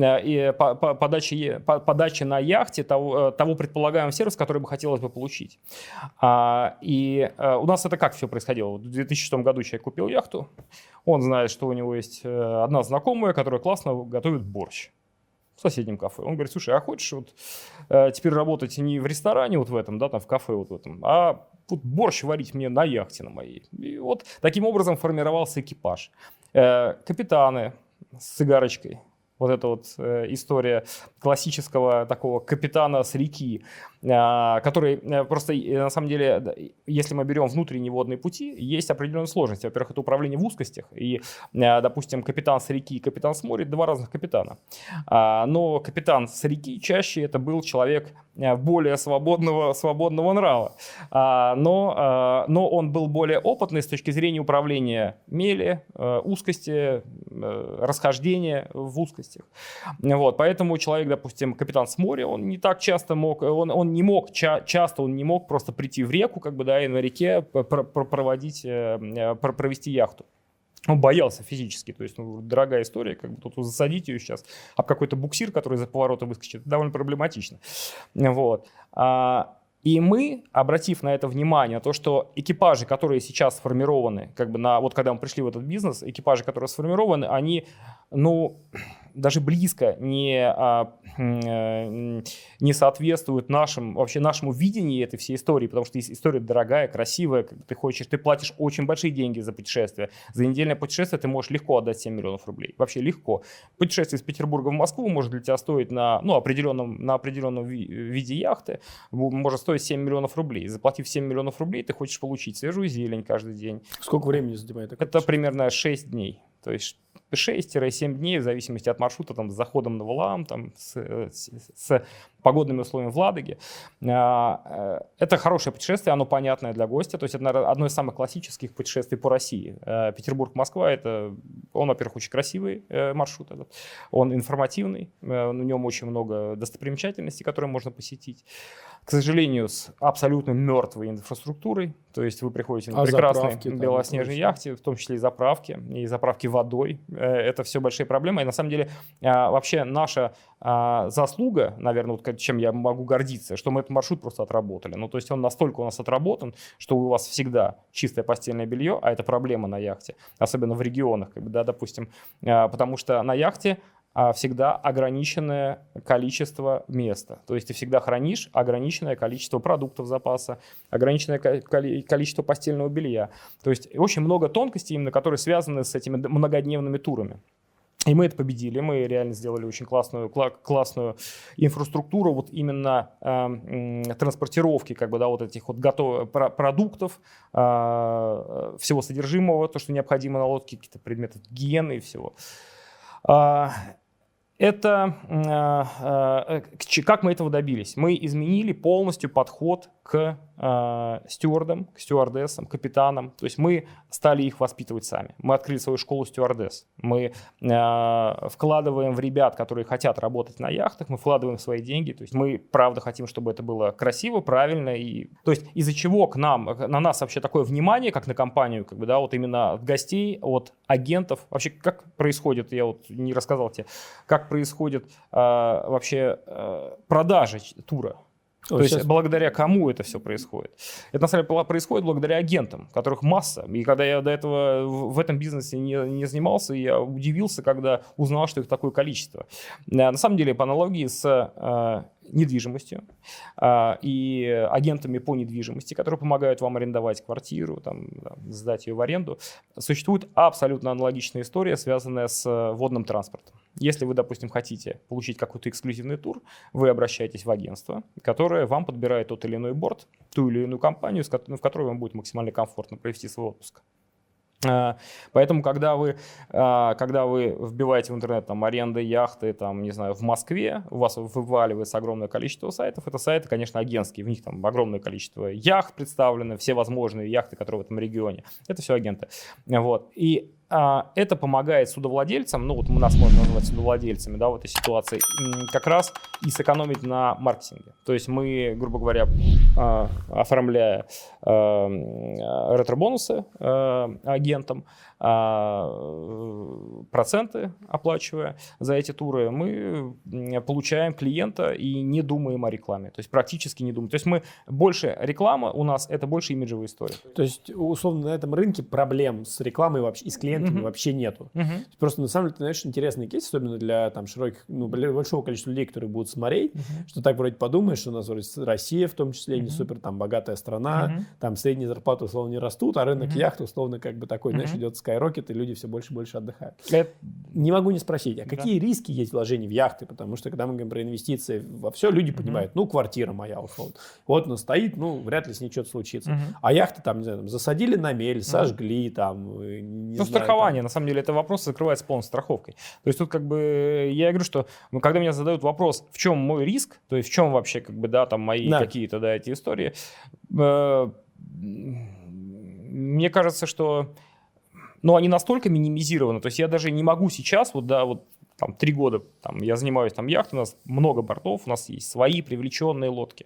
подачи на яхте того предполагаемого сервиса, который бы хотелось бы получить. И у нас это как все происходило? В 2006 году человек купил яхту, он знает, что у него есть одна знакомая, которая классно готовит борщ в соседнем кафе. Он говорит: слушай, а хочешь теперь работать не в ресторане в этом, в кафе в этом, а борщ варить мне на яхте на моей. И вот таким образом формировался экипаж. Капитаны с сигарочкой. Вот эта история классического такого капитана с реки, который просто, на самом деле, если мы берем внутренние водные пути, есть определенные сложности. Во-первых, это управление в узкостях. И, допустим, капитан с реки и капитан с моря – два разных капитана. Но капитан с реки чаще это был человек более свободного нрава. Но он был более опытный с точки зрения управления мели, узкости, расхождения в узкостях. Поэтому человек, допустим, капитан с моря, он не так часто мог, он не мог просто прийти в реку, и на реке провести яхту. Он боялся физически, то есть дорогая история, тут засадить ее сейчас об какой-то буксир, который за поворота выскочит, довольно проблематично. И мы, обратив на это внимание, то, что экипажи, которые сейчас сформированы, когда мы пришли в этот бизнес, экипажи, которые сформированы, они, даже близко не соответствуют нашему видению этой всей истории, потому что история дорогая, красивая, ты платишь очень большие деньги за путешествие. За недельное путешествие ты можешь легко отдать 7 миллионов рублей. Вообще легко. Путешествие из Петербурга в Москву может для тебя стоить на определенном виде яхты, может стоить 7 миллионов рублей. Заплатив 7 миллионов рублей, ты хочешь получить свежую зелень каждый день. Сколько времени занимает? Это примерно 6 дней. То есть 6-7 дней, в зависимости от маршрута, с заходом на Валаам, с погодными условиями в Ладоге. Это хорошее путешествие, оно понятное для гостя. То есть это, наверное, одно из самых классических путешествий по России. Петербург-Москва, он, во-первых, очень красивый маршрут. Он информативный, на нем очень много достопримечательностей, которые можно посетить. К сожалению, с абсолютно мертвой инфраструктурой. То есть вы приходите на прекрасной белоснежной яхте, в том числе и заправки водой. Это все большие проблемы. И на самом деле вообще наша заслуга, наверное, вот чем я могу гордиться, что мы этот маршрут просто отработали. Ну, то есть он настолько у нас отработан, что у вас всегда чистое постельное белье, а это проблема на яхте, особенно в регионах, допустим, потому что на яхте всегда ограниченное количество места. То есть ты всегда хранишь ограниченное количество продуктов запаса, ограниченное количество постельного белья. То есть очень много тонкостей, именно которые связаны с этими многодневными турами. И мы это победили, мы реально сделали очень классную инфраструктуру вот именно транспортировки вот этих вот готовых продуктов, всего содержимого, то, что необходимо на лодке, какие-то предметы гигиены и всего. Это как мы этого добились? Мы изменили полностью подход к стюардам, к стюардессам, капитанам. То есть мы стали их воспитывать сами. Мы открыли свою школу стюардесс. Мы вкладываем в ребят, которые хотят работать на яхтах, мы вкладываем свои деньги. То есть мы правда хотим, чтобы это было красиво, правильно. То есть из-за чего на нас вообще такое внимание, как на компанию, вот именно от гостей, от агентов. Вообще как происходит, я вот не рассказал тебе, как происходит вообще продажа тура. То есть благодаря кому это все происходит? Это на самом деле происходит благодаря агентам, которых масса. И когда я до этого в этом бизнесе не занимался, я удивился, когда узнал, что их такое количество. На самом деле, по аналогии с недвижимостью и агентами по недвижимости, которые помогают вам арендовать квартиру, сдать ее в аренду, существует абсолютно аналогичная история, связанная с водным транспортом. Если вы, допустим, хотите получить какой-то эксклюзивный тур, вы обращаетесь в агентство, которое вам подбирает тот или иной борт, ту или иную компанию, в которой вам будет максимально комфортно провести свой отпуск. Поэтому, когда вы вбиваете в интернет аренда яхты, в Москве, у вас вываливается огромное количество сайтов. Это сайты, конечно, агентские, в них огромное количество яхт представлено, все возможные яхты, которые в этом регионе. Это все агенты. И это помогает судовладельцам, нас можно назвать судовладельцами, в этой ситуации, как раз и сэкономить на маркетинге. То есть мы, грубо говоря, оформляя ретро-бонусы агентам, проценты оплачивая за эти туры, мы получаем клиента и не думаем о рекламе. То есть практически не думаем. То есть мы больше реклама у нас, это больше имиджевая история. То есть, условно, на этом рынке проблем с рекламой вообще и с клиентами вообще нету. Просто на самом деле, ты знаешь, интересный кейс, особенно для широких, большого количества людей, которые будут смотреть, что так вроде подумаешь, что у нас вроде Россия в том числе не супер богатая страна, там средние зарплаты условно не растут, а рынок яхт условно такой, знаешь, идет скайрокет, и люди все больше и больше отдыхают. Не могу не спросить, а какие риски есть вложений в яхты? Потому что когда мы говорим про инвестиции во все, люди понимают, квартира моя условно. Вот она стоит, вряд ли с ней что-то случится. А яхты засадили на мель, сожгли страхование, на самом деле, это вопрос закрывается полной страховкой. То есть тут я говорю, что когда меня задают вопрос, в чем мой риск, то есть в чем вообще мои какие-то эти истории, мне кажется, что они настолько минимизированы, то есть я даже не могу сейчас, 3 года я занимаюсь яхтой, у нас много бортов, у нас есть свои привлеченные лодки.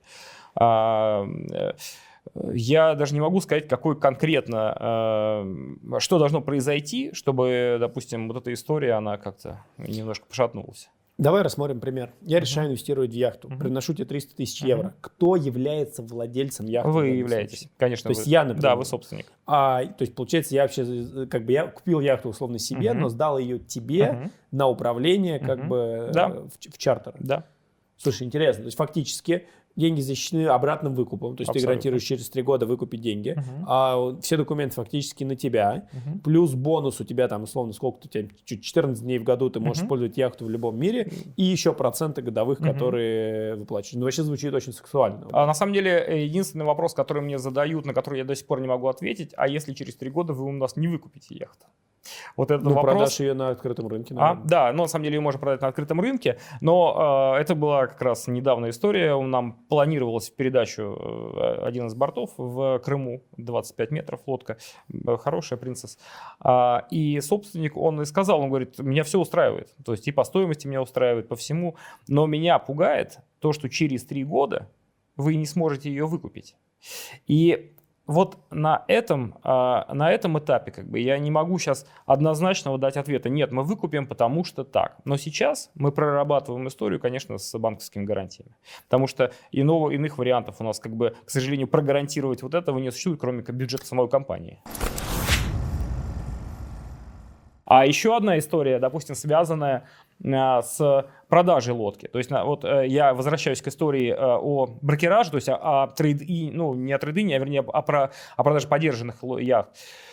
Я даже не могу сказать, какой конкретно, что должно произойти, чтобы, допустим, эта история, она как-то немножко пошатнулась. Давай рассмотрим пример. Я решаю инвестировать в яхту, приношу тебе 300 тысяч евро. Кто является владельцем яхты? Вы являетесь, конечно. То есть я, например. Да, вы собственник. То есть, получается, я вообще, я купил яхту условно себе, но сдал ее тебе на управление в чартер. Да. Слушай, интересно. То есть, фактически деньги защищены обратным выкупом. То есть, ты гарантируешь через 3 года выкупить деньги. А все документы фактически на тебя. Плюс бонус у тебя условно, сколько у тебя, 14 дней в году ты можешь использовать яхту в любом мире. И еще проценты годовых, которые выплачивают. Вообще звучит очень сексуально. На самом деле, единственный вопрос, который мне задают, на который я до сих пор не могу ответить, а если через 3 года вы у нас не выкупите яхту? Вот этот Ну, вопрос. продашь ее на открытом рынке, наверное. Да, но на самом деле ее можно продать на открытом рынке, но это была как раз недавняя история. Нам планировалось в передачу один из бортов в Крыму, 25 метров, лодка, хорошая, Принцесс. И собственник, он и сказал, он говорит, меня все устраивает, то есть и по стоимости меня устраивает, по всему, но меня пугает то, что через 3 года вы не сможете ее выкупить. И вот на этом этапе как бы я не могу сейчас однозначно дать ответа. Нет, мы выкупим, потому что так. Но сейчас мы прорабатываем историю, конечно, с банковскими гарантиями. Потому что иных вариантов у нас, как бы, к сожалению, прогарантировать вот этого не существует, кроме как бюджета самой компании. А еще одна история, допустим, связанная с продажей лодки. То есть вот я возвращаюсь к истории о брокераже, то есть о трейд-ине, ну не о трейд-ине, а вернее о продаже подержанных яхт.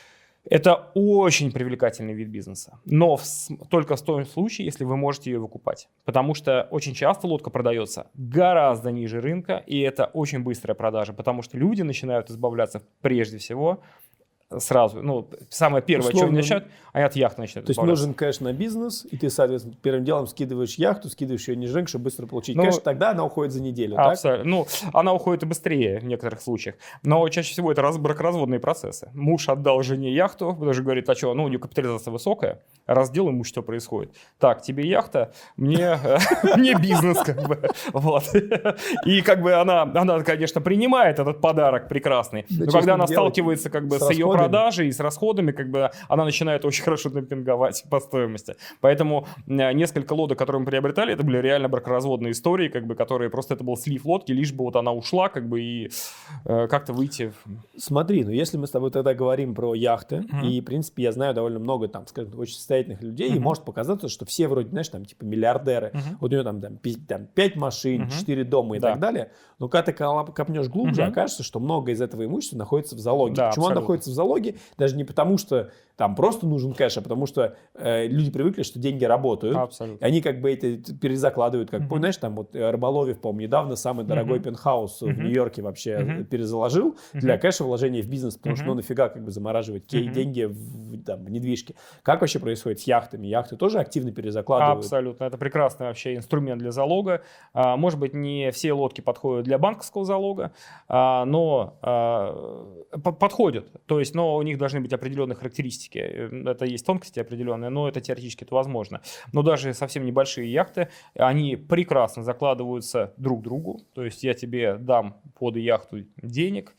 Это очень привлекательный вид бизнеса, но только в том случае, если вы можете ее выкупать. Потому что очень часто лодка продается гораздо ниже рынка, и это очень быстрая продажа, потому что люди начинают избавляться прежде всего сразу, ну, самое первое, что они начинают, они от яхты начинают. То есть нужен кэш на бизнес, и ты, соответственно, первым делом скидываешь яхту, скидываешь ее ниже рынка, чтобы быстро получить кэш, тогда она уходит за неделю, абсолютно. Так? Ну, она уходит и быстрее в некоторых случаях, но чаще всего это бракоразводные процессы. Муж отдал жене яхту, даже говорит, а что, ну, у нее капитализация высокая, раздел имущества происходит. Так, тебе яхта, мне бизнес, как бы, вот. И как бы она, конечно, принимает этот подарок прекрасный, но когда она сталкивается как бы с ее продажей и с расходами, как бы она начинает очень хорошо демпинговать по стоимости. Поэтому несколько лодок, которые мы приобретали, это были реально бракоразводные истории, как бы, которые просто это был слив лодки, лишь бы вот она ушла, как бы, и как-то выйти. Смотри, ну если мы с тобой тогда говорим про яхты, и, в принципе, я знаю довольно много, там, скажем, очень состоятельных людей, и может показаться, что все вроде, знаешь, там, типа, миллиардеры, вот у него там 5 машин, 4 дома и так далее, но когда ты копнешь глубже, окажется, что много из этого имущества находится в залоге. Да, почему оно находится в залоге? Даже не потому, что там просто нужен кэш, а потому что люди привыкли, что деньги работают. Абсолютно. Они как бы это перезакладывают. Как, знаешь, там вот Рыболовев, по-моему, недавно самый дорогой пентхаус в Нью-Йорке вообще перезаложил для кэша вложения в бизнес, потому что ну нафига как бы замораживать деньги в недвижке. Как вообще происходит с яхтами? Яхты тоже активно перезакладывают? Абсолютно. Это прекрасный вообще инструмент для залога. Может быть, не все лодки подходят для банковского залога, но подходят. То есть, но у них должны быть определенные характеристики. Это есть тонкости определенные, но это теоретически это возможно. Но даже совсем небольшие яхты, они прекрасно закладываются друг другу. То есть я тебе дам под яхту денег.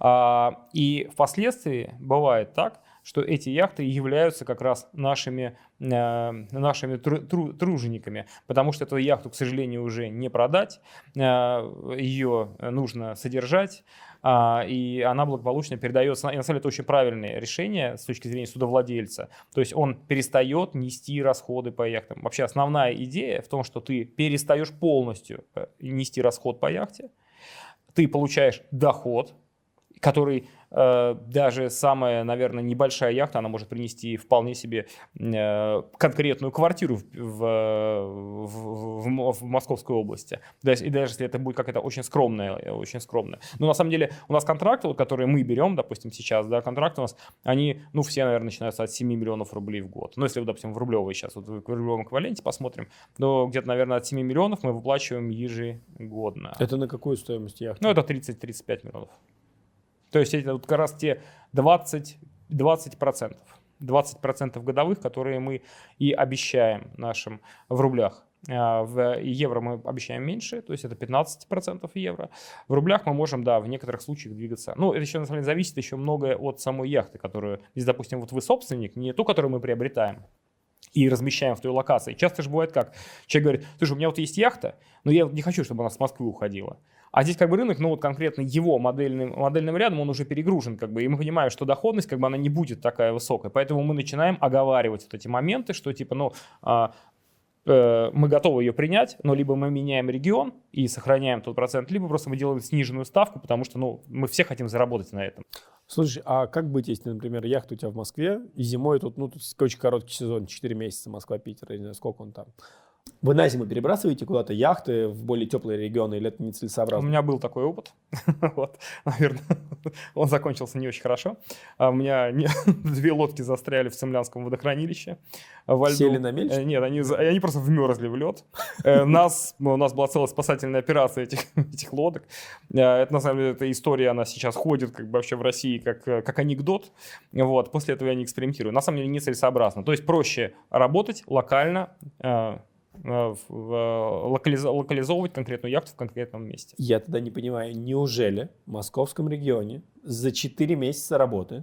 И впоследствии бывает так, что эти яхты являются как раз нашими тружениками, потому что эту яхту, к сожалению, уже не продать, ее нужно содержать, и она благополучно передается. И на самом деле это очень правильное решение с точки зрения судовладельца. То есть он перестает нести расходы по яхтам. Вообще основная идея в том, что ты перестаешь полностью нести расход по яхте, ты получаешь доход, который даже самая, наверное, небольшая яхта, она может принести вполне себе конкретную квартиру в Московской области. И даже если это будет какая-то очень скромная. Но на самом деле у нас контракты, вот, которые мы берем, допустим, сейчас, да, контракты у нас, они, ну, все, наверное, начинаются от 7 миллионов рублей в год. Ну, если, допустим, в рублевой сейчас, вот в рублевом эквиваленте посмотрим, то где-то, наверное, от 7 миллионов мы выплачиваем ежегодно. Это на какую стоимость яхты? Ну, это 30-35 миллионов. То есть это вот как раз те 20%. 20% годовых, которые мы и обещаем нашим в рублях. В евро мы обещаем меньше, то есть это 15% евро. В рублях мы можем, да, в некоторых случаях двигаться. Ну, это еще, на самом деле, зависит еще многое от самой яхты, которую, если, допустим, вот вы собственник, не ту, которую мы приобретаем и размещаем в той локации. Часто же бывает как? Человек говорит, слушай, у меня вот есть яхта, но я не хочу, чтобы она с Москвы уходила. А здесь как бы рынок, ну вот конкретно его модельным рядом, он уже перегружен, как бы, и мы понимаем, что доходность, как бы, она не будет такая высокая. Поэтому мы начинаем оговаривать вот эти моменты, что типа, ну, мы готовы ее принять, но либо мы меняем регион и сохраняем тот процент, либо просто мы делаем сниженную ставку, потому что, ну, мы все хотим заработать на этом. Слушай, а как быть, если, например, яхта у тебя в Москве, и зимой тут, ну, тут очень короткий сезон, 4 месяца, Москва-Питер, я не знаю, сколько он там. Вы на зиму перебрасываете куда-то яхты в более теплые регионы или это У нецелесообразно? меня был такой опыт, вот, наверное, он закончился не очень хорошо. У меня 2 лодки застряли в Цимлянском водохранилище во льду. Сели на мельницу? Нет, они просто вмерзли в лед. У нас была целая спасательная операция этих лодок. Это, на самом деле, эта история, она сейчас ходит как бы вообще в России как анекдот. Вот, после этого я не экспериментирую. На самом деле нецелесообразно. То есть проще работать локально, локализовывать конкретную яхту в конкретном месте. Я тогда не понимаю, неужели в московском регионе за 4 месяца работы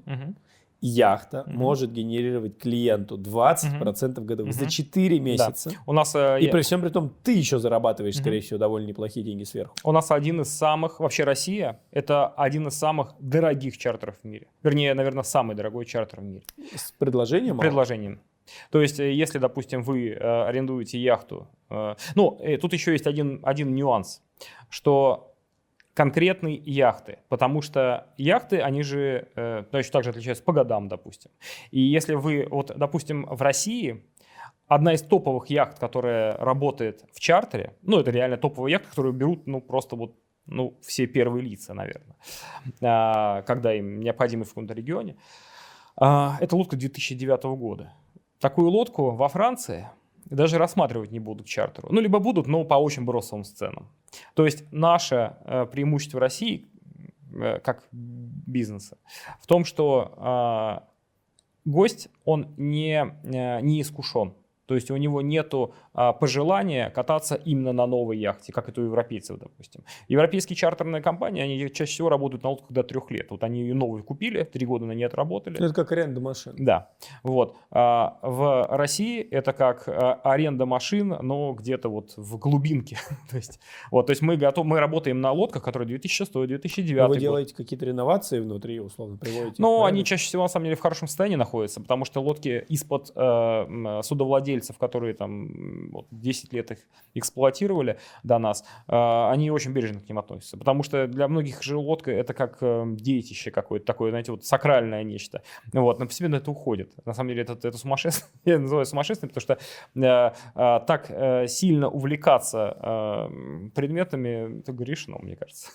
яхта может генерировать клиенту 20% годовых за 4 месяца? Да. У нас, и при всем при том, ты еще зарабатываешь, скорее всего, довольно неплохие деньги сверху. У нас один из самых, вообще Россия, это один из самых дорогих чартеров в мире. Вернее, наверное, самый дорогой чартер в мире. С предложением? Предложением. То есть, если, допустим, вы арендуете яхту, тут еще есть один нюанс, что конкретные яхты, потому что яхты, они же точно так же отличаются по годам, допустим. И если вы, вот, допустим, в России одна из топовых яхт, которая работает в чартере, это реально топовая яхта, которую берут, просто вот, все первые лица, наверное, когда им необходимо в каком-то регионе, это лодка 2009 года. Такую лодку во Франции даже рассматривать не будут к чартеру. Либо будут, но по очень бросовым ценам. То есть наше преимущество России, как бизнеса, в том, что гость, он не искушен. То есть у него нету пожелания кататься именно на новой яхте, как это у европейцев, допустим. Европейские чартерные компании, они чаще всего работают на лодках до 3 лет. Вот они ее новую купили, 3 года на ней отработали. Это как аренда машин. Да. Вот. В России это как аренда машин, но где-то вот в глубинке. то есть мы работаем на лодках, которые 2006-2009 год. Вы делаете какие-то реновации внутри, условно, приводите? Они чаще всего, на самом деле, в хорошем состоянии находятся, потому что лодки из-под судовладельцев, которые там 10 лет их эксплуатировали до нас, они очень бережно к ним относятся. Потому что для многих же лодка это как детище какое-то такое, знаете, вот сакральное нечто. Но постепенно это уходит. На самом деле это сумасшествие. Я называю сумасшествием, потому что так сильно увлекаться предметами, это грешно, мне кажется.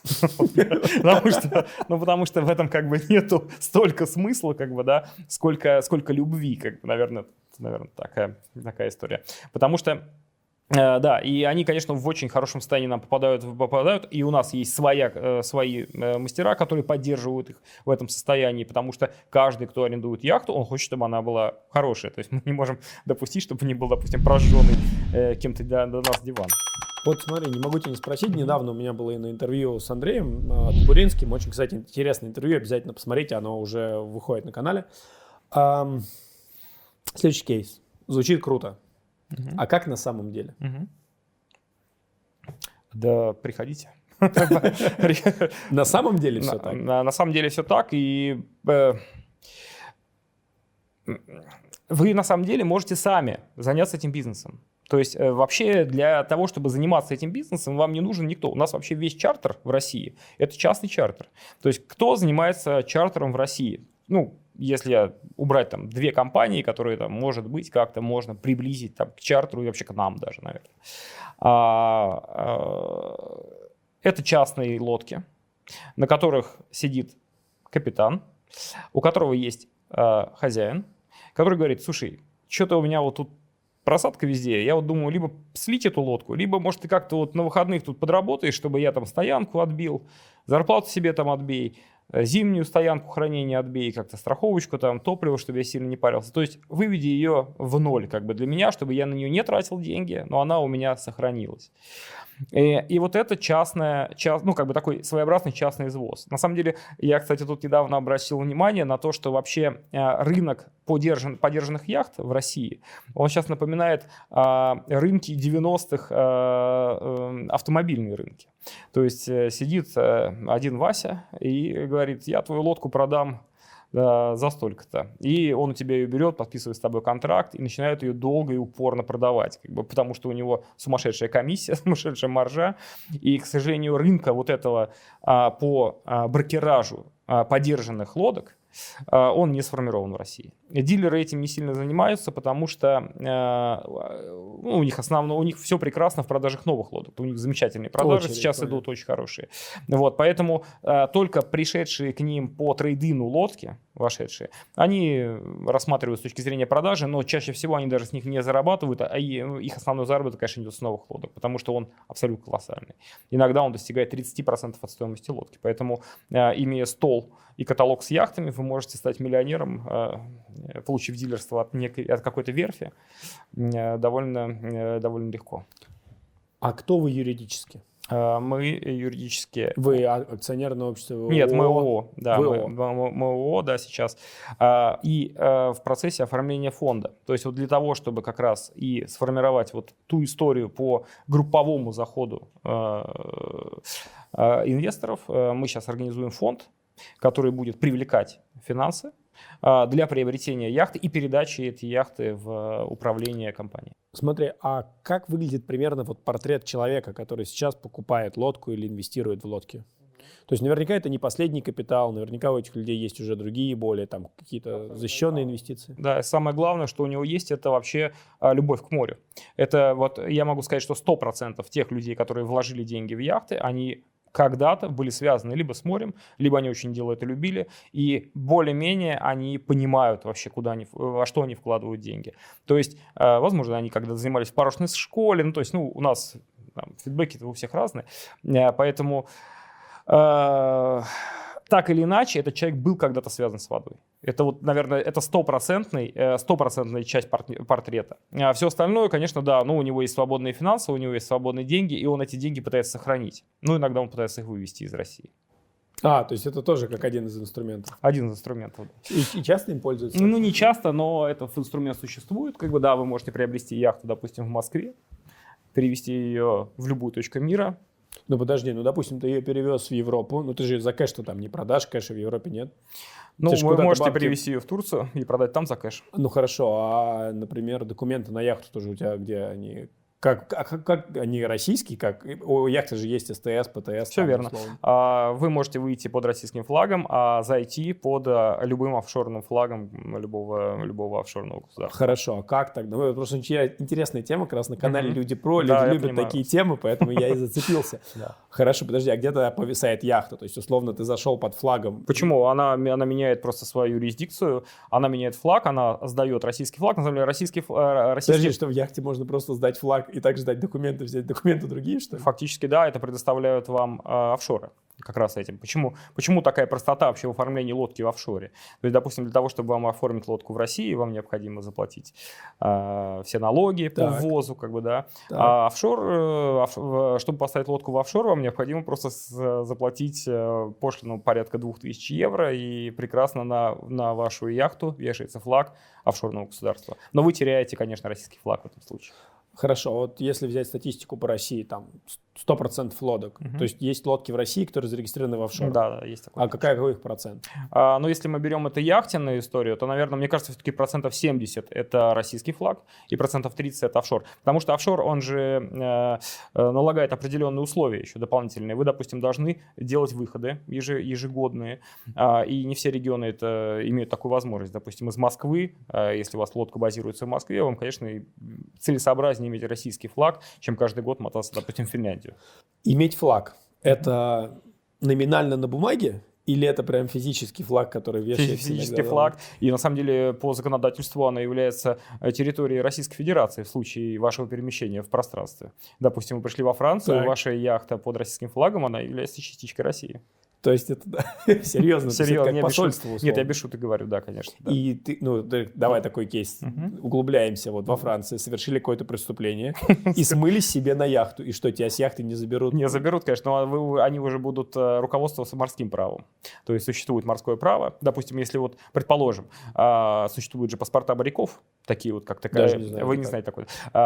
Потому что в этом как бы нету столько смысла, как бы, да, сколько любви, как бы, наверное, такая история. Потому что, да, и они, конечно, в очень хорошем состоянии нам попадают, и у нас есть свои мастера, которые поддерживают их в этом состоянии, потому что каждый, кто арендует яхту, он хочет, чтобы она была хорошая. То есть мы не можем допустить, чтобы не был, допустим, прожженный кем-то для нас диван. Вот смотри, не могу тебя не спросить. Недавно у меня было интервью с Андреем Табуринским. Очень, кстати, интересное интервью. Обязательно посмотрите, оно уже выходит на канале. Следующий кейс. Звучит круто. А как на самом деле? Да, приходите. На самом деле все так? На самом деле все так. И вы на самом деле можете сами заняться этим бизнесом. То есть вообще для того, чтобы заниматься этим бизнесом, вам не нужен никто. У нас вообще весь чартер в России – это частный чартер. То есть кто занимается чартером в России? Если убрать там 2 компании, которые там, может быть, как-то можно приблизить там, к чартеру и вообще к нам даже, наверное. Это частные лодки, на которых сидит капитан, у которого есть хозяин, который говорит: слушай, что-то у меня вот тут просадка везде, я вот думаю, либо слить эту лодку, либо, может, ты как-то вот на выходных тут подработаешь, чтобы я там стоянку отбил, зарплату себе там отбей, зимнюю стоянку хранения отбей, как-то страховочку, там, топливо, чтобы я сильно не парился. То есть выведи ее в ноль как бы для меня, чтобы я на нее не тратил деньги, но она у меня сохранилась. И вот это такой своеобразный частный извоз. На самом деле, я, кстати, тут недавно обратил внимание на то, что вообще рынок подержанных яхт в России, он сейчас напоминает рынки 90-х, автомобильные рынки. То есть сидит один Вася и говорит: я твою лодку продам за столько-то. И он у тебя ее берет, подписывает с тобой контракт и начинает ее долго и упорно продавать. Потому что у него сумасшедшая комиссия, сумасшедшая маржа. И, к сожалению, рынка вот этого по брокеражу подержанных лодок он не сформирован в России. Дилеры этим не сильно занимаются, потому что у них все прекрасно в продажах новых лодок. У них замечательные продажи сейчас идут, очень хорошие. Вот, поэтому только пришедшие к ним по трейдину лодки, вошедшие, они рассматривают с точки зрения продажи, но чаще всего они даже с них не зарабатывают, а их основной заработок, конечно, идет с новых лодок, потому что он абсолютно колоссальный. Иногда он достигает 30% от стоимости лодки. Поэтому, имея стол и каталог с яхтами, вы можете стать миллионером, получив дилерство от какой-то верфи, довольно легко. А кто вы юридически? Мы юридически... Вы акционерное общество ООО? Нет, мы ООО, да, мы ООО, да, сейчас. И в процессе оформления фонда. То есть вот для того, чтобы как раз и сформировать вот ту историю по групповому заходу инвесторов, мы сейчас организуем фонд, который будет привлекать финансы для приобретения яхты и передачи этой яхты в управление компанией. Смотри, а как выглядит примерно вот портрет человека, который сейчас покупает лодку или инвестирует в лодки? То есть наверняка это не последний капитал, наверняка у этих людей есть уже другие, более там какие-то защищенные инвестиции. Да, самое главное, что у него есть, это вообще любовь к морю. Это вот я могу сказать, что 100% тех людей, которые вложили деньги в яхты, они когда-то были связаны либо с морем, либо они очень дело это любили, и более-менее они понимают вообще, во что они вкладывают деньги. То есть, возможно, они когда-то занимались в парусной школе, ну, то есть, у нас фидбэки у всех разные, поэтому так или иначе этот человек был когда-то связан с водой. Это вот, наверное, это стопроцентная часть портрета. А все остальное, конечно, да, у него есть свободные финансы, у него есть свободные деньги, и он эти деньги пытается сохранить. Иногда он пытается их вывести из России. То есть это тоже как один из инструментов? Один из инструментов, да. И часто им пользуются? Не часто, но этот инструмент существует. Да, вы можете приобрести яхту, допустим, в Москве, перевести ее в любую точку мира. Ну подожди, допустим, ты ее перевез в Европу, ты же за кэш-то там не продашь, кэша в Европе нет. Вы можете перевести ее в Турцию и продать там за кэш. Ну хорошо, а, например, документы на яхту тоже у тебя, где они... Как они российские? У яхты же есть СТС, ПТС. Все верно. Вы можете выйти под российским флагом, а зайти под любым офшорным флагом любого офшорного государства. Хорошо, а как тогда? Просто интересная тема, как раз на канале Люди Про, люди любят такие темы, поэтому я и зацепился. Хорошо, подожди, а где-то повисает яхта? То есть, условно, ты зашел под флагом. Почему? Она меняет просто свою юрисдикцию, она меняет флаг, она сдает российский флаг, на самом деле российский... Подожди, что в яхте можно просто сдать флаг и также дать документы, взять документы другие, что ли? Фактически, да, это предоставляют вам офшоры. Как раз этим. Почему такая простота вообще в оформлении лодки в офшоре? То есть, допустим, для того, чтобы вам оформить лодку в России, вам необходимо заплатить все налоги по ввозу, да. А офшор, чтобы поставить лодку в офшор, вам необходимо просто заплатить пошлину порядка 2000 евро, и прекрасно на вашу яхту вешается флаг офшорного государства. Но вы теряете, конечно, российский флаг в этом случае. Хорошо, вот если взять статистику по России, там 100% лодок, то есть лодки в России, которые зарегистрированы в офшорах? Да, есть такой. А какой их процент? Если мы берем эту яхтенную историю, то, наверное, мне кажется, все-таки 70% это российский флаг и 30% это офшор. Потому что офшор, он же налагает определенные условия еще дополнительные. Вы, допустим, должны делать выходы ежегодные, и не все регионы имеют такую возможность. Допустим, из Москвы, если у вас лодка базируется в Москве, вам, конечно, целесообразнее иметь российский флаг, чем каждый год мотаться, допустим, в Финляндию. Иметь флаг – это номинально на бумаге или это прям физический флаг, который вешается? Физический флаг. И на самом деле по законодательству она является территорией Российской Федерации в случае вашего перемещения в пространстве. Допустим, вы пришли во Францию, ваша яхта под российским флагом, она является частичкой России. То есть это серьезно, серьезно, как посольство условно. Нет, я без шуток говорю, да, конечно. Да. И ты, давай такой кейс, углубляемся. Вот во Франции совершили какое-то преступление и смылись себе на яхту. И что, тебя с яхты не заберут? Не заберут, конечно, но они уже будут руководствоваться морским правом. То есть существует морское право. Допустим, если предположим, существуют же паспорта моряков, такие вот, как такая. Даже не знаю, вы не знаете такой.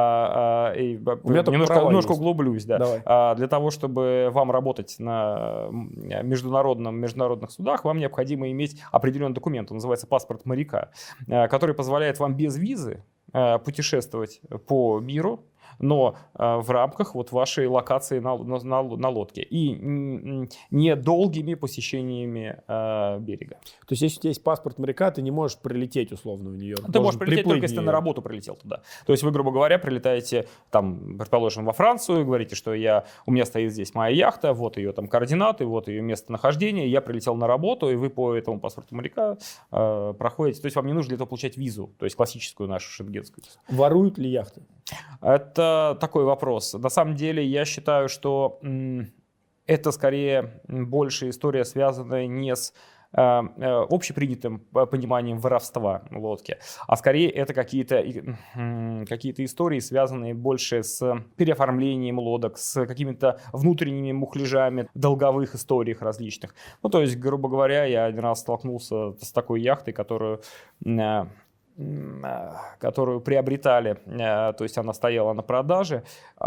Немножко углублюсь, да. Для того, чтобы вам работать на международных судах, вам необходимо иметь определенный документ, он называется паспорт моряка, который позволяет вам без визы путешествовать по миру, но в рамках вот вашей локации на лодке и недолгими посещениями берега. То есть, если у тебя есть паспорт моряка, ты не можешь прилететь условно в нее. Ты можешь прилететь только если ты на работу прилетел туда. То есть вы, грубо говоря, прилетаете, там, предположим, во Францию, говорите, что у меня стоит здесь моя яхта, вот ее там координаты, вот ее местонахождение, я прилетел на работу, и вы по этому паспорту моряка проходите. То есть вам не нужно для этого получать визу, то есть классическую нашу шенгенскую. Воруют ли яхты? Это такой вопрос. На самом деле я считаю, что это скорее больше история, связанная не с общепринятым пониманием воровства лодки, а скорее это какие-то истории, связанные больше с переоформлением лодок, с какими-то внутренними мухляжами в долговых историях различных. Ну, то есть, грубо говоря, я один раз столкнулся с такой яхтой, которую приобретали, то есть она стояла на продаже,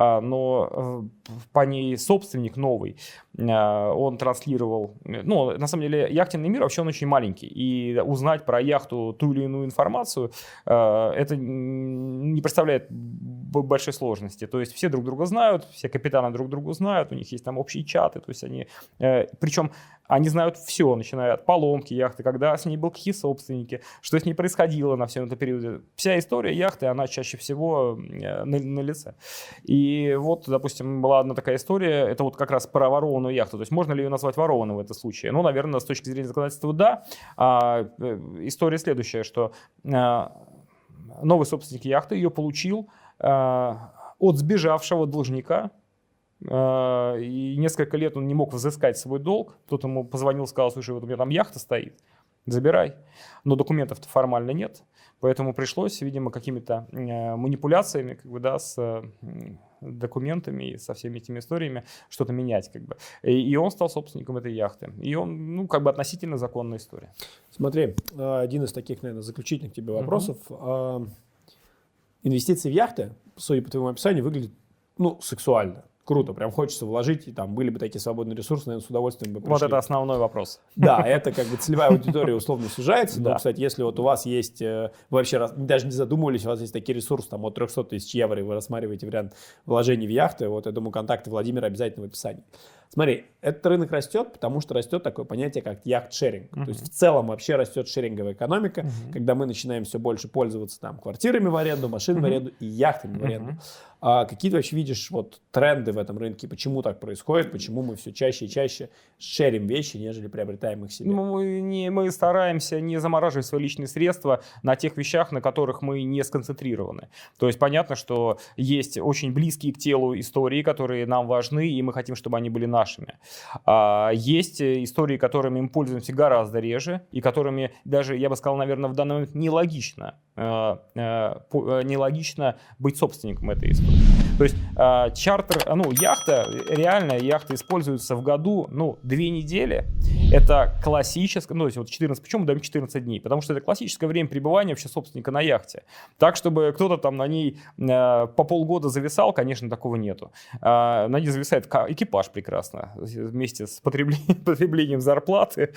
но по ней собственник новый, он транслировал, ну, на самом деле, яхтенный мир вообще он очень маленький, и узнать про яхту ту или иную информацию, это не представляет большой сложности, то есть все друг друга знают, все капитаны друг друга знают, у них есть там общие чаты, то есть они, причем они знают все, начиная от поломки яхты, когда с ней были какие собственники, что с ней происходило на всем этом периоде. Вся история яхты, она чаще всего на лице. И вот, допустим, была одна такая история, это вот как раз про ворованную яхту. То есть можно ли ее назвать ворованной в этом случае? Ну, наверное, с точки зрения законодательства, да. История следующая, что новый собственник яхты ее получил от сбежавшего должника, и несколько лет он не мог взыскать свой долг. Кто-то ему позвонил, сказал: слушай, вот у меня там яхта стоит, забирай. Но документов-то формально нет, поэтому пришлось, видимо, какими-то манипуляциями, как бы, да, с документами и со всеми этими историями что-то менять, как бы. И он стал собственником этой яхты. И он, ну, как бы относительно законная история. Смотри, один из таких, наверное, заключительных тебе вопросов. Инвестиции в яхты, судя по твоему описанию, выглядят, ну, сексуально. Круто, прям хочется вложить, и там были бы такие свободные ресурсы, наверное, с удовольствием бы пришли. Вот это основной вопрос. Да, это как бы целевая аудитория условно сужается, но, кстати, если вот у вас есть, вы вообще даже не задумывались, у вас есть такие ресурсы там от 300 тысяч евро, и вы рассматриваете вариант вложений в яхты, вот я думаю, контакты Владимира обязательно в описании. Смотри, этот рынок растет, потому что растет такое понятие, как яхт-шеринг. То есть в целом вообще растет шеринговая экономика, когда мы начинаем все больше пользоваться там квартирами в аренду, машинами в аренду и яхтами в аренду. Какие ты вообще видишь вот тренды в этом рынке? Почему так происходит? Почему мы все чаще и чаще шерим вещи, нежели приобретаем их себе? Мы стараемся не замораживать свои личные средства на тех вещах, на которых мы не сконцентрированы. То есть понятно, что есть очень близкие к телу истории, которые нам важны, и мы хотим, чтобы они были нашими. Есть истории, которыми мы пользуемся гораздо реже, и которыми даже, я бы сказал, наверное, в данный момент нелогично быть собственником этой истории. То есть чартер, яхта, реально яхта используется в году, 2 недели. Это классическое, то есть вот 14, почему мы даем 14 дней? Потому что это классическое время пребывания вообще собственника на яхте. Так, чтобы кто-то там на ней по полгода зависал, конечно, такого нету. На ней зависает экипаж прекрасно, вместе с потреблением зарплаты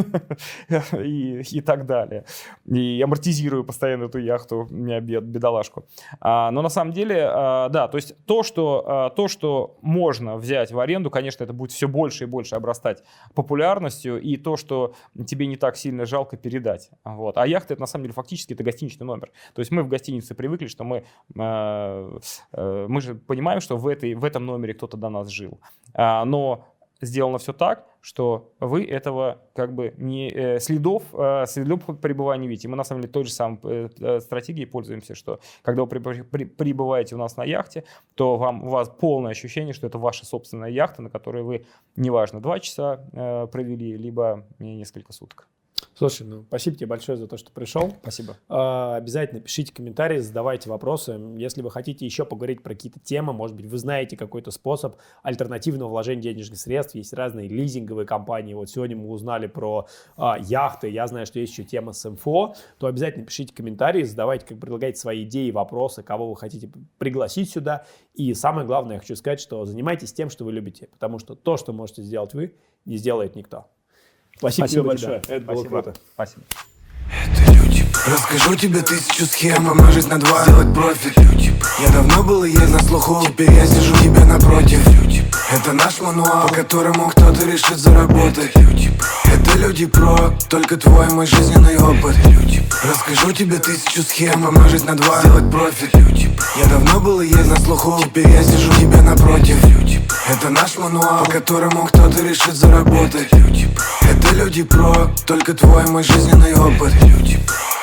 и так далее. И амортизирую постоянно эту яхту, бедолашку. Но на самом деле, да, то есть то, что можно взять в аренду, конечно, это будет все больше и больше обрастать популярностью, и то, что тебе не так сильно жалко передать. Вот. А яхта, это на самом деле фактически это гостиничный номер. То есть мы в гостинице привыкли, что мы же понимаем, что в этом номере кто-то до нас жил. Но сделано все так, что вы этого как бы следов пребывания не видите. Мы на самом деле той же самой стратегией пользуемся, что когда вы прибываете у нас на яхте, то у вас полное ощущение, что это ваша собственная яхта, на которой вы, неважно, 2 часа провели, либо несколько суток. Слушай, спасибо тебе большое за то, что пришел. Спасибо. Обязательно пишите комментарии, задавайте вопросы. Если вы хотите еще поговорить про какие-то темы, может быть, вы знаете какой-то способ альтернативного вложения денежных средств. Есть разные лизинговые компании. Вот сегодня мы узнали про яхты. Я знаю, что есть еще тема с МФО. То обязательно пишите комментарии, задавайте, предлагайте свои идеи, вопросы, кого вы хотите пригласить сюда. И самое главное, я хочу сказать, что занимайтесь тем, что вы любите. Потому что то, что можете сделать вы, не сделает никто. Спасибо тебе большое. Это было круто. Спасибо. Это люди, расскажу тебе 1000 схем, умножить на 2, сделать профит. Люди, Я давно был и есть на слуху, теперь я сижу тебе напротив. Это наш мануал, по которому кто-то решит заработать. Это Люди Про, только твой мой жизненный опыт. Расскажу тебе 1000 схем, помножить на 2, сделать профит. Я давно был и есть на слуху, теперь я сижу тебе напротив. Это наш мануал, по которому кто-то решит заработать. Это Люди Про, только твой мой жизненный опыт.